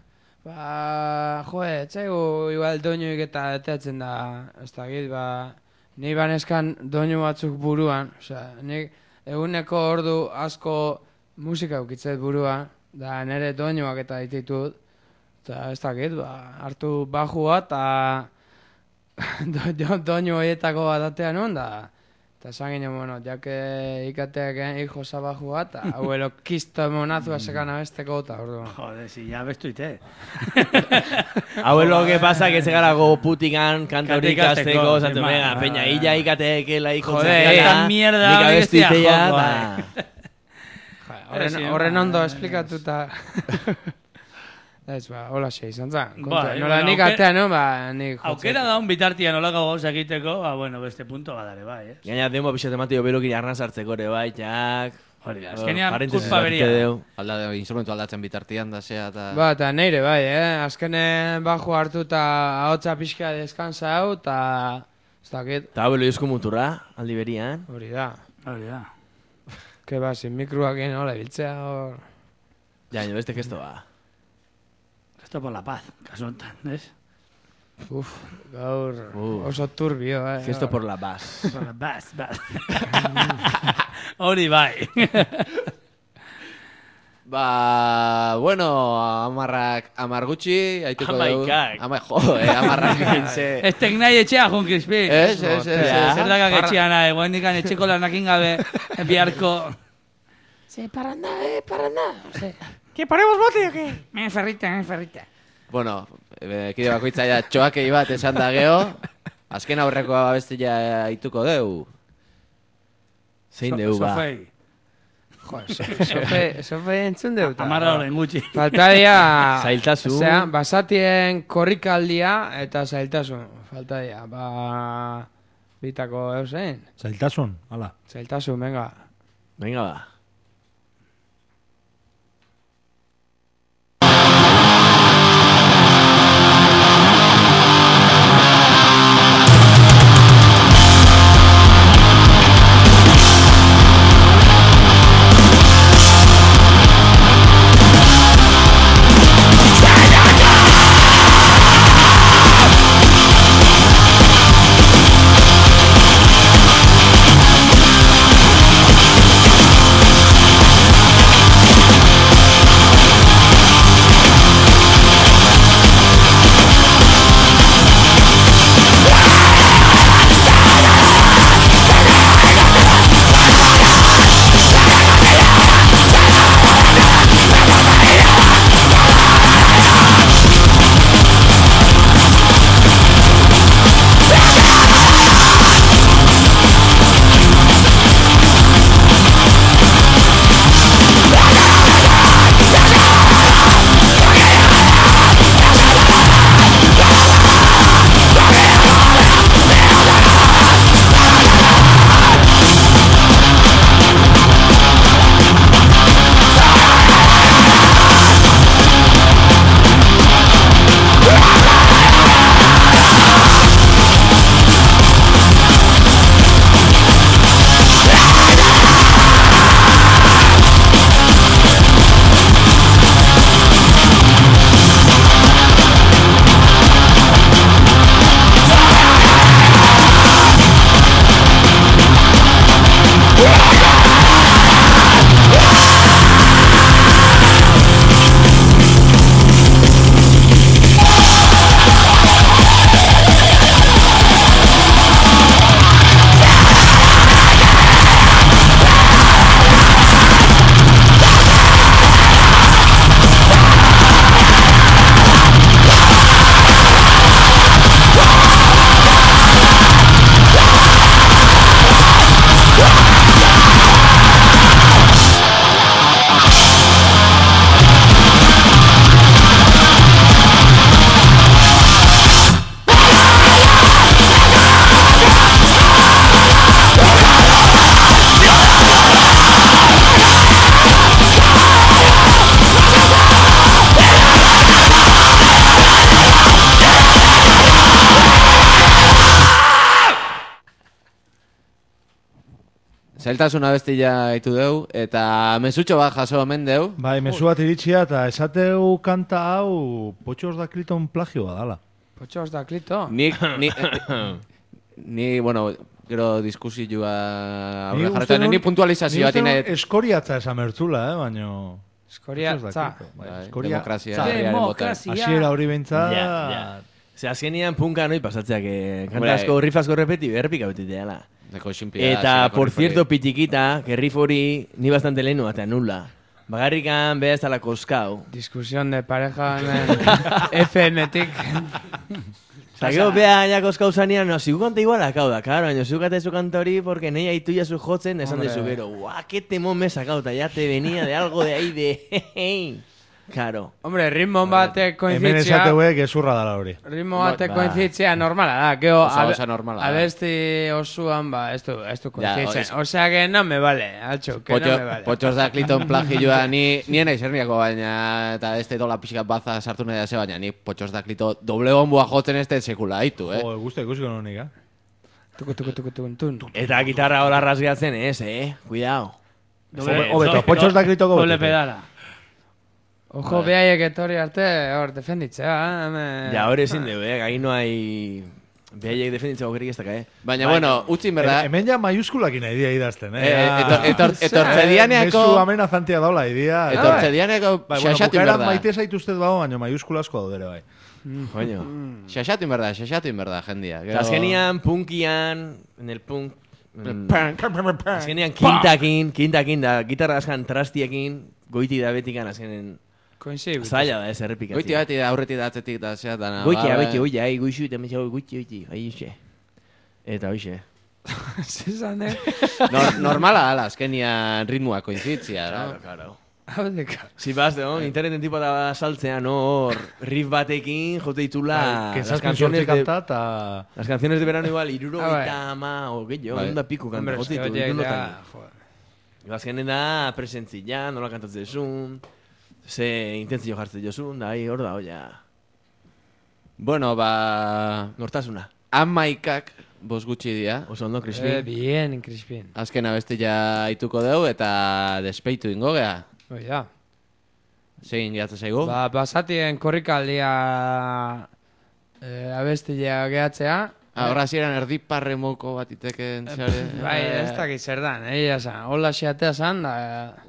Ba, etxaigu igual doinuik eta eteatzen da, ez da git, ba, ni baneskan doinu batzuk buruan, osea, nik eguneko ordu asko musika ukitzet buruan, da nire doinuak eta dititut, eta ez da git, ba, hartu bajua eta doinu horietako bat atean hon, da, eta esan ginen, bueno, jake ikateak hijo zabajua, eta abuelo kisto monazua sekan abesteko, eta orduan. Joder, si ya bestuite. Abuelo, que pasa, que se gara go putikan, kanta hori ikasteko, zatu, venga, peña, illa ikateekela, esta mierda hori bestia, horren ondo esplikatuta... Ez, ba, hola xe izan zan. Nola nik atean, no, ba, nik jotzeko. Aukera da un bitartian olako gauza egiteko, ba, bueno, beste punto badare, bai, eh? Gaina, denbo pixate matio berokin arran sartzeko ere, bai, txak... Hori da, azkenean kulpa beria. Instrumentu aldatzen bitartian da zea, eta... Ba, eta neire, bai, azkenen bajo hartu eta ahotsa pixka deskansa hau, eta... Ez dakit. Eta abelo izko muturra, aldi berian. Hori da. Hori da. Que ba, sin mikroak egin, hola, biltzea, hor... Ja, baina beste gesto, ba. Esto por la paz, kasu honetan, ¿es? Uf, gaur oso turbio, Gesto por la paz. Por la paz, Hori bai. Ba, bueno, amar gutxi, haituko dugu. Amarrak egintze. Ez tek nahi etxea, Jun Crispin. Zer dakak etxea nahi, guen dikan etxeko lanakin gabe, biharko. Parranda. ¿Que paremos bote o qué? Ferrita. Bueno, kide bakoitza ja txoakei bat esan da geho. Azken aurreko abestia aituko deu. Zein deu, ba. Sofei entzun deu. Amarra horren gutxi. Faltadia... Zailtasun. Osea, basatien korrikaldia eta zailtasun. Faltadia, ba... Bitako eusen. Zailtasun, hala. Zailtasun, venga. Venga, ba. Zailtasuna bestia haitu deu, eta mesutxo bat jaso hemen deu. Bai, mesu bat iritsia eta esateu kanta hau Potxos da Cliton plagioa dala. Potxos da Cliton? Ni, bueno, gero diskusioa aurre jarretan, ni puntualizazioa tina... Eskoriatza esan mertzula, baino... Eskoriatza. Demokrazia. Asiera hori behintzat... Ze azkenian punka noi pasatzeak kanta asko rifasko repeti berpik hauteteala. Eta, por cierto, pitiquita, que riff hori ni bastante lehenu eta nula. Bagarrikan beha ez dala koskau. Discusión de pareja FM-tik. Eta gero beha ja koskau zanean, no, zigu kanta igual akau da, karo, baina zigu kata zu kanta hori, porque nahi haitu ya zu jotzen, esan dezu gero, guau, que temón me sacau, eta ya te venía de algo de ahí de... Claro. Hombre, ritmo bate koinzitzia... Hemen esateuek gezurra dala hori. Ritmo bate koinzitzia normala da. Gero, osa normala da. Abesti osuan, ez du koinzitzen. Osea, que no me vale, altxo, que no me vale. Potxos da Cliton plagioa, nien aizerniako baina, eta este dola pixkat baza sartu nahi da ze, baina ni Potxos da Cliton doble bombua jotzen ez sekula haitu, Jo, guzti ikusiko nonik, Eta gitarra hola rasgatzen Cuidao. Obeto, Potxos da Clitoko doble pedala. Ojo, behaiek etorri arte, hor, defenditzea, Ja, hori ezin deu, gai no hai... Behaiek defenditzea okerik ez daka, Baina, bueno, utzin berda... Hemen ja maiuskulakin idea idazten, Etortzedianeako... Mesu amenazantia daula idea. Etortzedianeako xaxatu berda. Maite zaituztet bago, baina maiuskulasko daudere bai. Coño. Xaxatu berda, jendia. Azkenian, punkian, en el punk... Azkenian, kintakin da, gitarra askan trastiekin, goiti da betikan, azkenen... Zaila da ez errepikatzea. Goiti beti da, aurretik da, atzetik da, zea dana. Goiti, goixu, eta metxago, goiti, aixe. Eta hoxe. Zizan, Normala dala, azkenian ritmoa koinzitzia, no? Claro. Haudeka. Si vas, interneten tipo da saltzean hor riff batekin, jote ditula las canciones de verano igual, iruro eta ama, o gehiago, onda piku kanta, jote ditu, azkenen da presentzia, nola kantatzen zezun, ze intentzio jartzen jozun, da, hor da, oia. Bueno, nortasuna. Amaikak, bos gutxi dia. Oso ondo, Crispin. Bien, Crispin. Azken abestia ituko deu eta despeitu ingo gea. Oia. Zein gehatzen zaigu? Basatien korrikaldia abestia gehatzea. Ahora ziren erdiparre moko bat iteken zare. Bai, ez dakit zer dan, hola xeatea zan, da...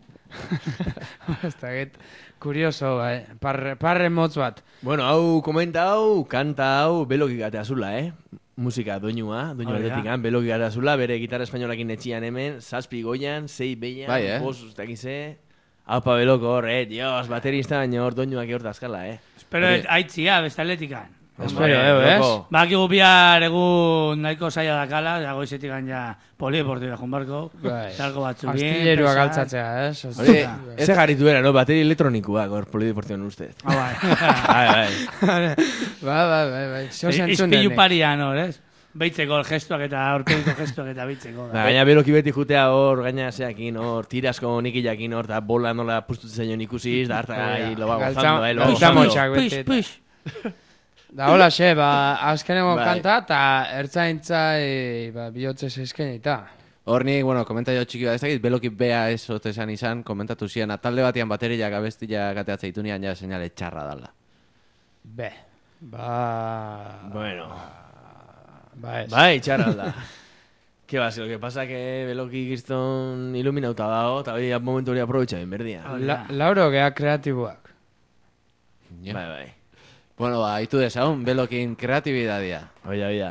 Ez dakit, kurioso, bai, parre motz bat. Bueno, hau komenta hau, kanta hau, belokik gatea zula, musika doinua aldetikan, belokik gatea zula, bere gitarra espainolakin etxian hemen, 7 goian, 6 beian, 5 ustakize... Aupa beloko hor, dios, baterista baina hor doinuak hor dazkala, Espero aitzia, bestaletikan. Espero, Bakigu bihar egun nahiko zaila dakala, goizetik ja polideportiba junbarko, talko batzu bien. Astilleruak altzatzea, Ze garitu era, no? Bateri elektronikuak hor polideportiban ustez. Bai. Izpilu parian hor, Beitzeko gestuak eta aurpegiko gestuak eta beitzeko. Gaina beloki beti jutea hor, gaina zeakin hor, tirasko nikillakin hor, eta bola nola pustutzen zaion ikusiz, da harta gai, loba gozando, Guztamotxak beti. Da hola xe, azkeneko kanta eta ertzaintzai bihotzez eskenita. Hor nik, bueno, komentario txiki bat ez dakit, beloki bea ez otezan izan, komentatu zian, atalde batian bateriak abestiak ateatzea itunean ja señale txarra dala. Bueno... Bai, txarra da. Que va, lo que pasa que beloki gizton iluminauta dago, eta hori momentu hori aprobetxa ben berdia. Lauro gea kreatiboak. Bai. Bueno, haitu desaun, belokin kreatibidadia. Oida.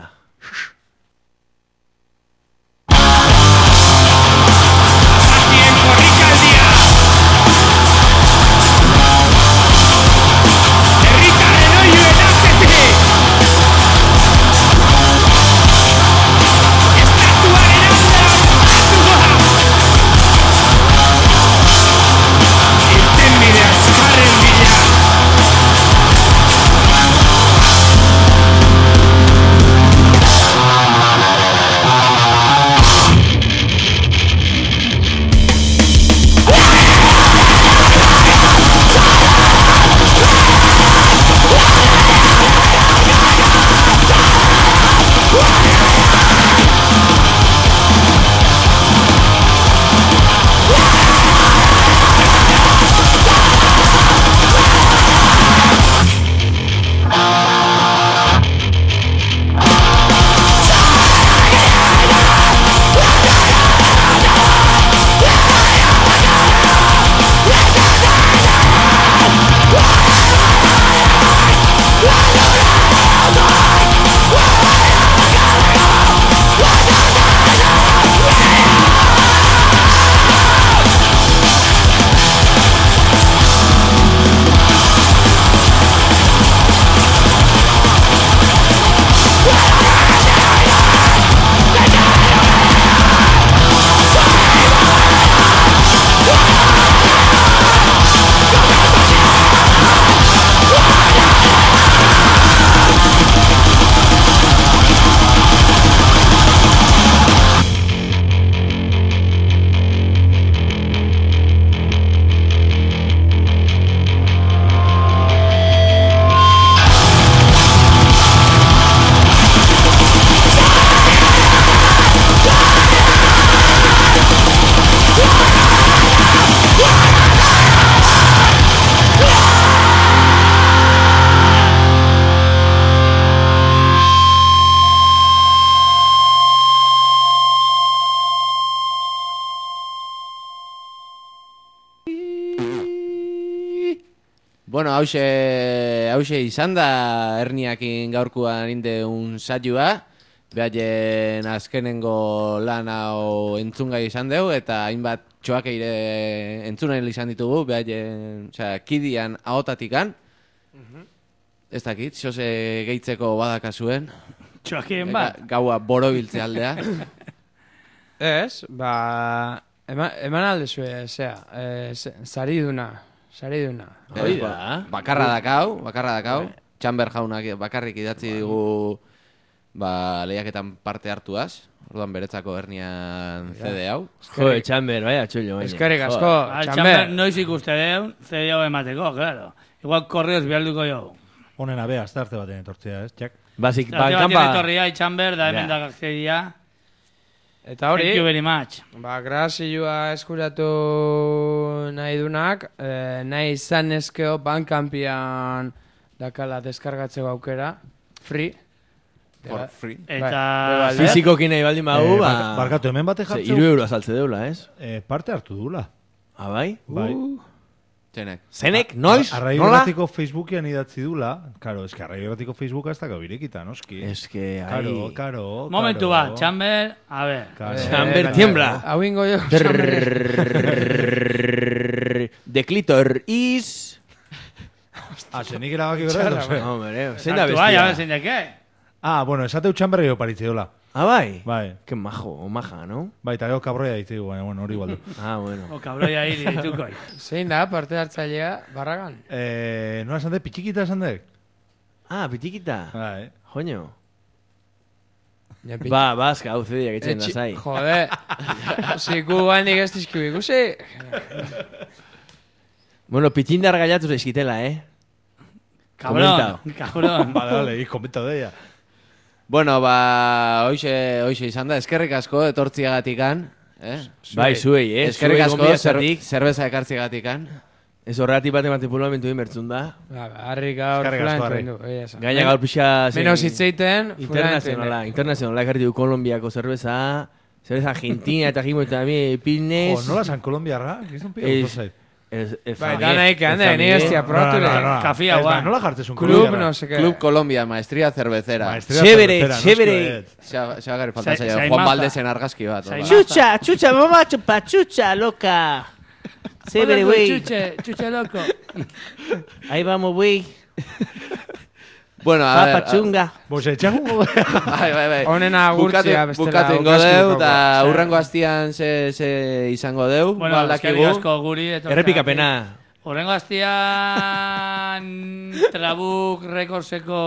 Bueno, hause izan da herniakin gaurkoan indeun saioa. Behaien azkenengo lan hau entzungai izan dugu, eta hainbat txoakeire entzunail izan ditugu, behaien, kidian ahotatikan. Ez dakit, xose gehitzeko badakazuen. Txoakeen bat? Gaua borobiltze aldea. Ez, eman aldezue, sariduna. Bakarra dakau. Chamber jaunak bakarrik idatzi digu lehiaketan parte hartuaz. Orduan beretzako hernian CD hau. Joder, Chamber, vaya txullo. Eskerrik asko, Chamber. Noiz ikuste deun, CD hau emateko, claro. Igual korreoz bialduko jo. Honen abea, azte arte baten etortzea, ez, Txak? Basic, batean etorria, Chamber, da hemen da gaztedia. Eta hori, thank you very much. Grazioa eskuratu nahi dunak, nahi izan ezkeo bankampian dakala deskargatzeko aukera, free. For free. Eta fizikokin nahi baldin bau, barkatu, hemen bate jartzeu. 3 euro azaltze deula, ez? Parte hartu dula. Bai? Bai. Zenek, noiz? Arraio erratiko Facebookian idatzi dula. Karo, eske arraio erratiko Facebooka ez dako birekita, noski. Eske, Karo. Momentu bat, Chamber, a ver. Chamber tiembla. Hau ingo jo, The clitor is... Zenik erabaki berda, Hombre, zein da bestia. Zein da, ke? Bueno, esateu Chamber gehiago paritze dola. Bai? Bai. Que majo, o maja, no? Bai, eta gero kabroia ditzigu, baina, bueno, hori baldu. Bueno. O kabroia hiri ditukoi. Zein da, parte hartzailea, barragan? Nola esan de, pitxikita esan de? Pitxikita? Bai. Joño. Azka, hau zediak etxen da zai. Jode, ziku bandik ez dizkiu ikusi. Bueno, pitxindar gaiatu zaizkitela, Cabrón. Vale, komentau deia. Bueno, hoxe izan da, eskerrik asko etortziagatikan. Bai, zuei, eskerrik asko zerbeza ekartziagatikan. Ez horregatik bat manipulamentu inbertzun da. Harri gaur fulantu. Gaina gaur pixa... Menos hitzeiten, internazionala ekarri du Kolombiako zerbeza argentina eta jimo eta pilnes... Nola san kolombiarra? Gizun pila zait. Bai, da nahi que ande, ni estia proture. Kafia, guan. Nola jartzez un Club, no sé qué. Club Colombia, maestría cervecera. Chévere. Se va a falta Juan Valdesen argazki bat. Chucha, mamá, chucha, loca. Chévere, güey. Chucha, loco. Ahí vamos, güey. Bueno, a ver... Papachunga. Bose, etxagungo... Bai. Honena gurtzia bestela. Bukatu ingo deu, eta urrengo hastian ze izango deu. Bueno, eskerrik asko guri. Errepikapena. Urrengo hastian... Trabuk rekorseko...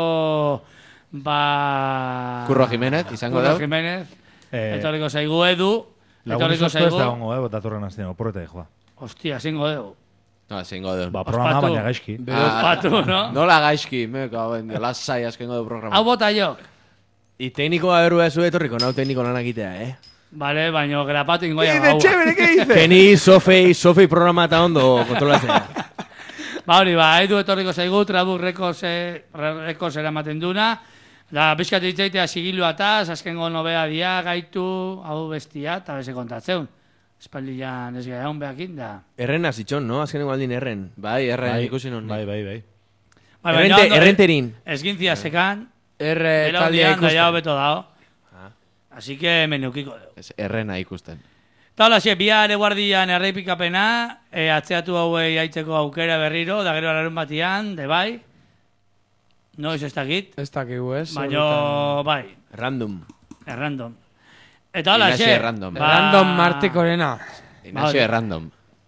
Curro Jiménez, izango deu. Curro Jiménez. Etorriko zaigu edu. Etorriko zaigu. Ez da ongo, botaturren hastian, oporreta joa. Hostia, zingo deu. No, zingo deu. Programa baina gaizki. Ospatu, no? Nola gaizki, lasai azkengo deu programa. Hau bota jo. I teknikoa berua zu etorriko, nau tekniko lanak itea, Vale, baina grapatu ingo ya gaua. Chévere, ¿qué dice? Keni, Sofei programa eta ondo kontrolatzea. Hori, edu etorriko zaigu, Trabuk rekos eramaten duna. Da, bizkatu ditzaitea sigilua eta, azkengo nobea dia, gaitu, hau bestia, eta beze kontatzeun. Espaldian ez gara hon behakin da. Erren azitxon, no? Azkenengo aldin erren. Bai, erren ikusi non. Bai. Errenterin. Esgintzia sekan. Erre talia ikusten. Da beto dao. Así que menukiko deu. Errena ikusten. Eta hola, bihar eguardian errepikapena, atzeatu hauei aitzeko aukera berriro, da gero ararun batian, de bai. Noiz ez dakit. Ez dakigu, ez? Baina, bai. Random. Eta hola, Inaxio random. Random martikorena. Inaxio random.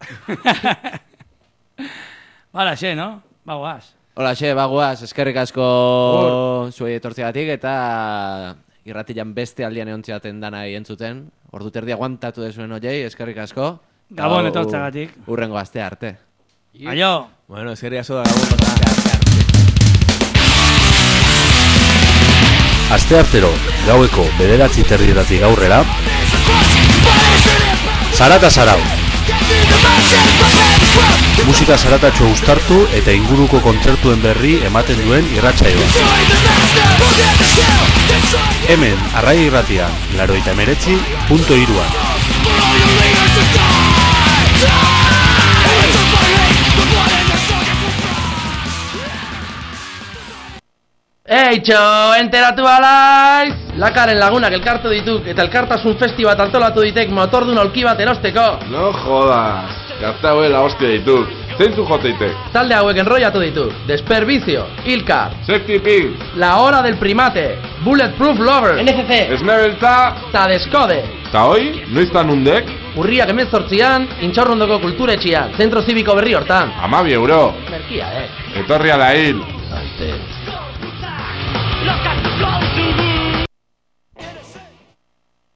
Hola, no? Bagoaz. Hola, bagoaz. Eskerrik asko zuei etortziagatik eta irratian beste aldian eontziaten dana entzuten. Ordu terdi aguantatu dezuen oiei, eskerrik asko. Gabon etortziagatik. Urrengo aste arte. Aio. Bueno, eskerrik asko da gabon. Asteartero, gaueko 9:30 gaurrera, Zarata Zarau. Musika zaratatxo uztartu eta inguruko kontzertuen berri ematen duen irratsaioa. Hemen, Arraia Irratia, 89.3. Kaixo, enteratu alaiz! Lakaren lagunak elkartu dituk eta elkartasun festibat antolatu ditek motordun aulki bat erosteko. No jodas, gazta hauela hostia dituk. Zeintzu joteitek? Talde hauek enrollatu dituk. Despervicio, Ilkar, Safety Pig, La Hora del Primate, Bulletproof Lover, NFC, Esnebeltza, ta Deskode. ta hoi, noiztan undek? Urriak 18an, Intxaurrondoko kulturetxian, zentro zibiko berri hortan. 12 euro. Merkia, Etorri ala hil. Antes. Look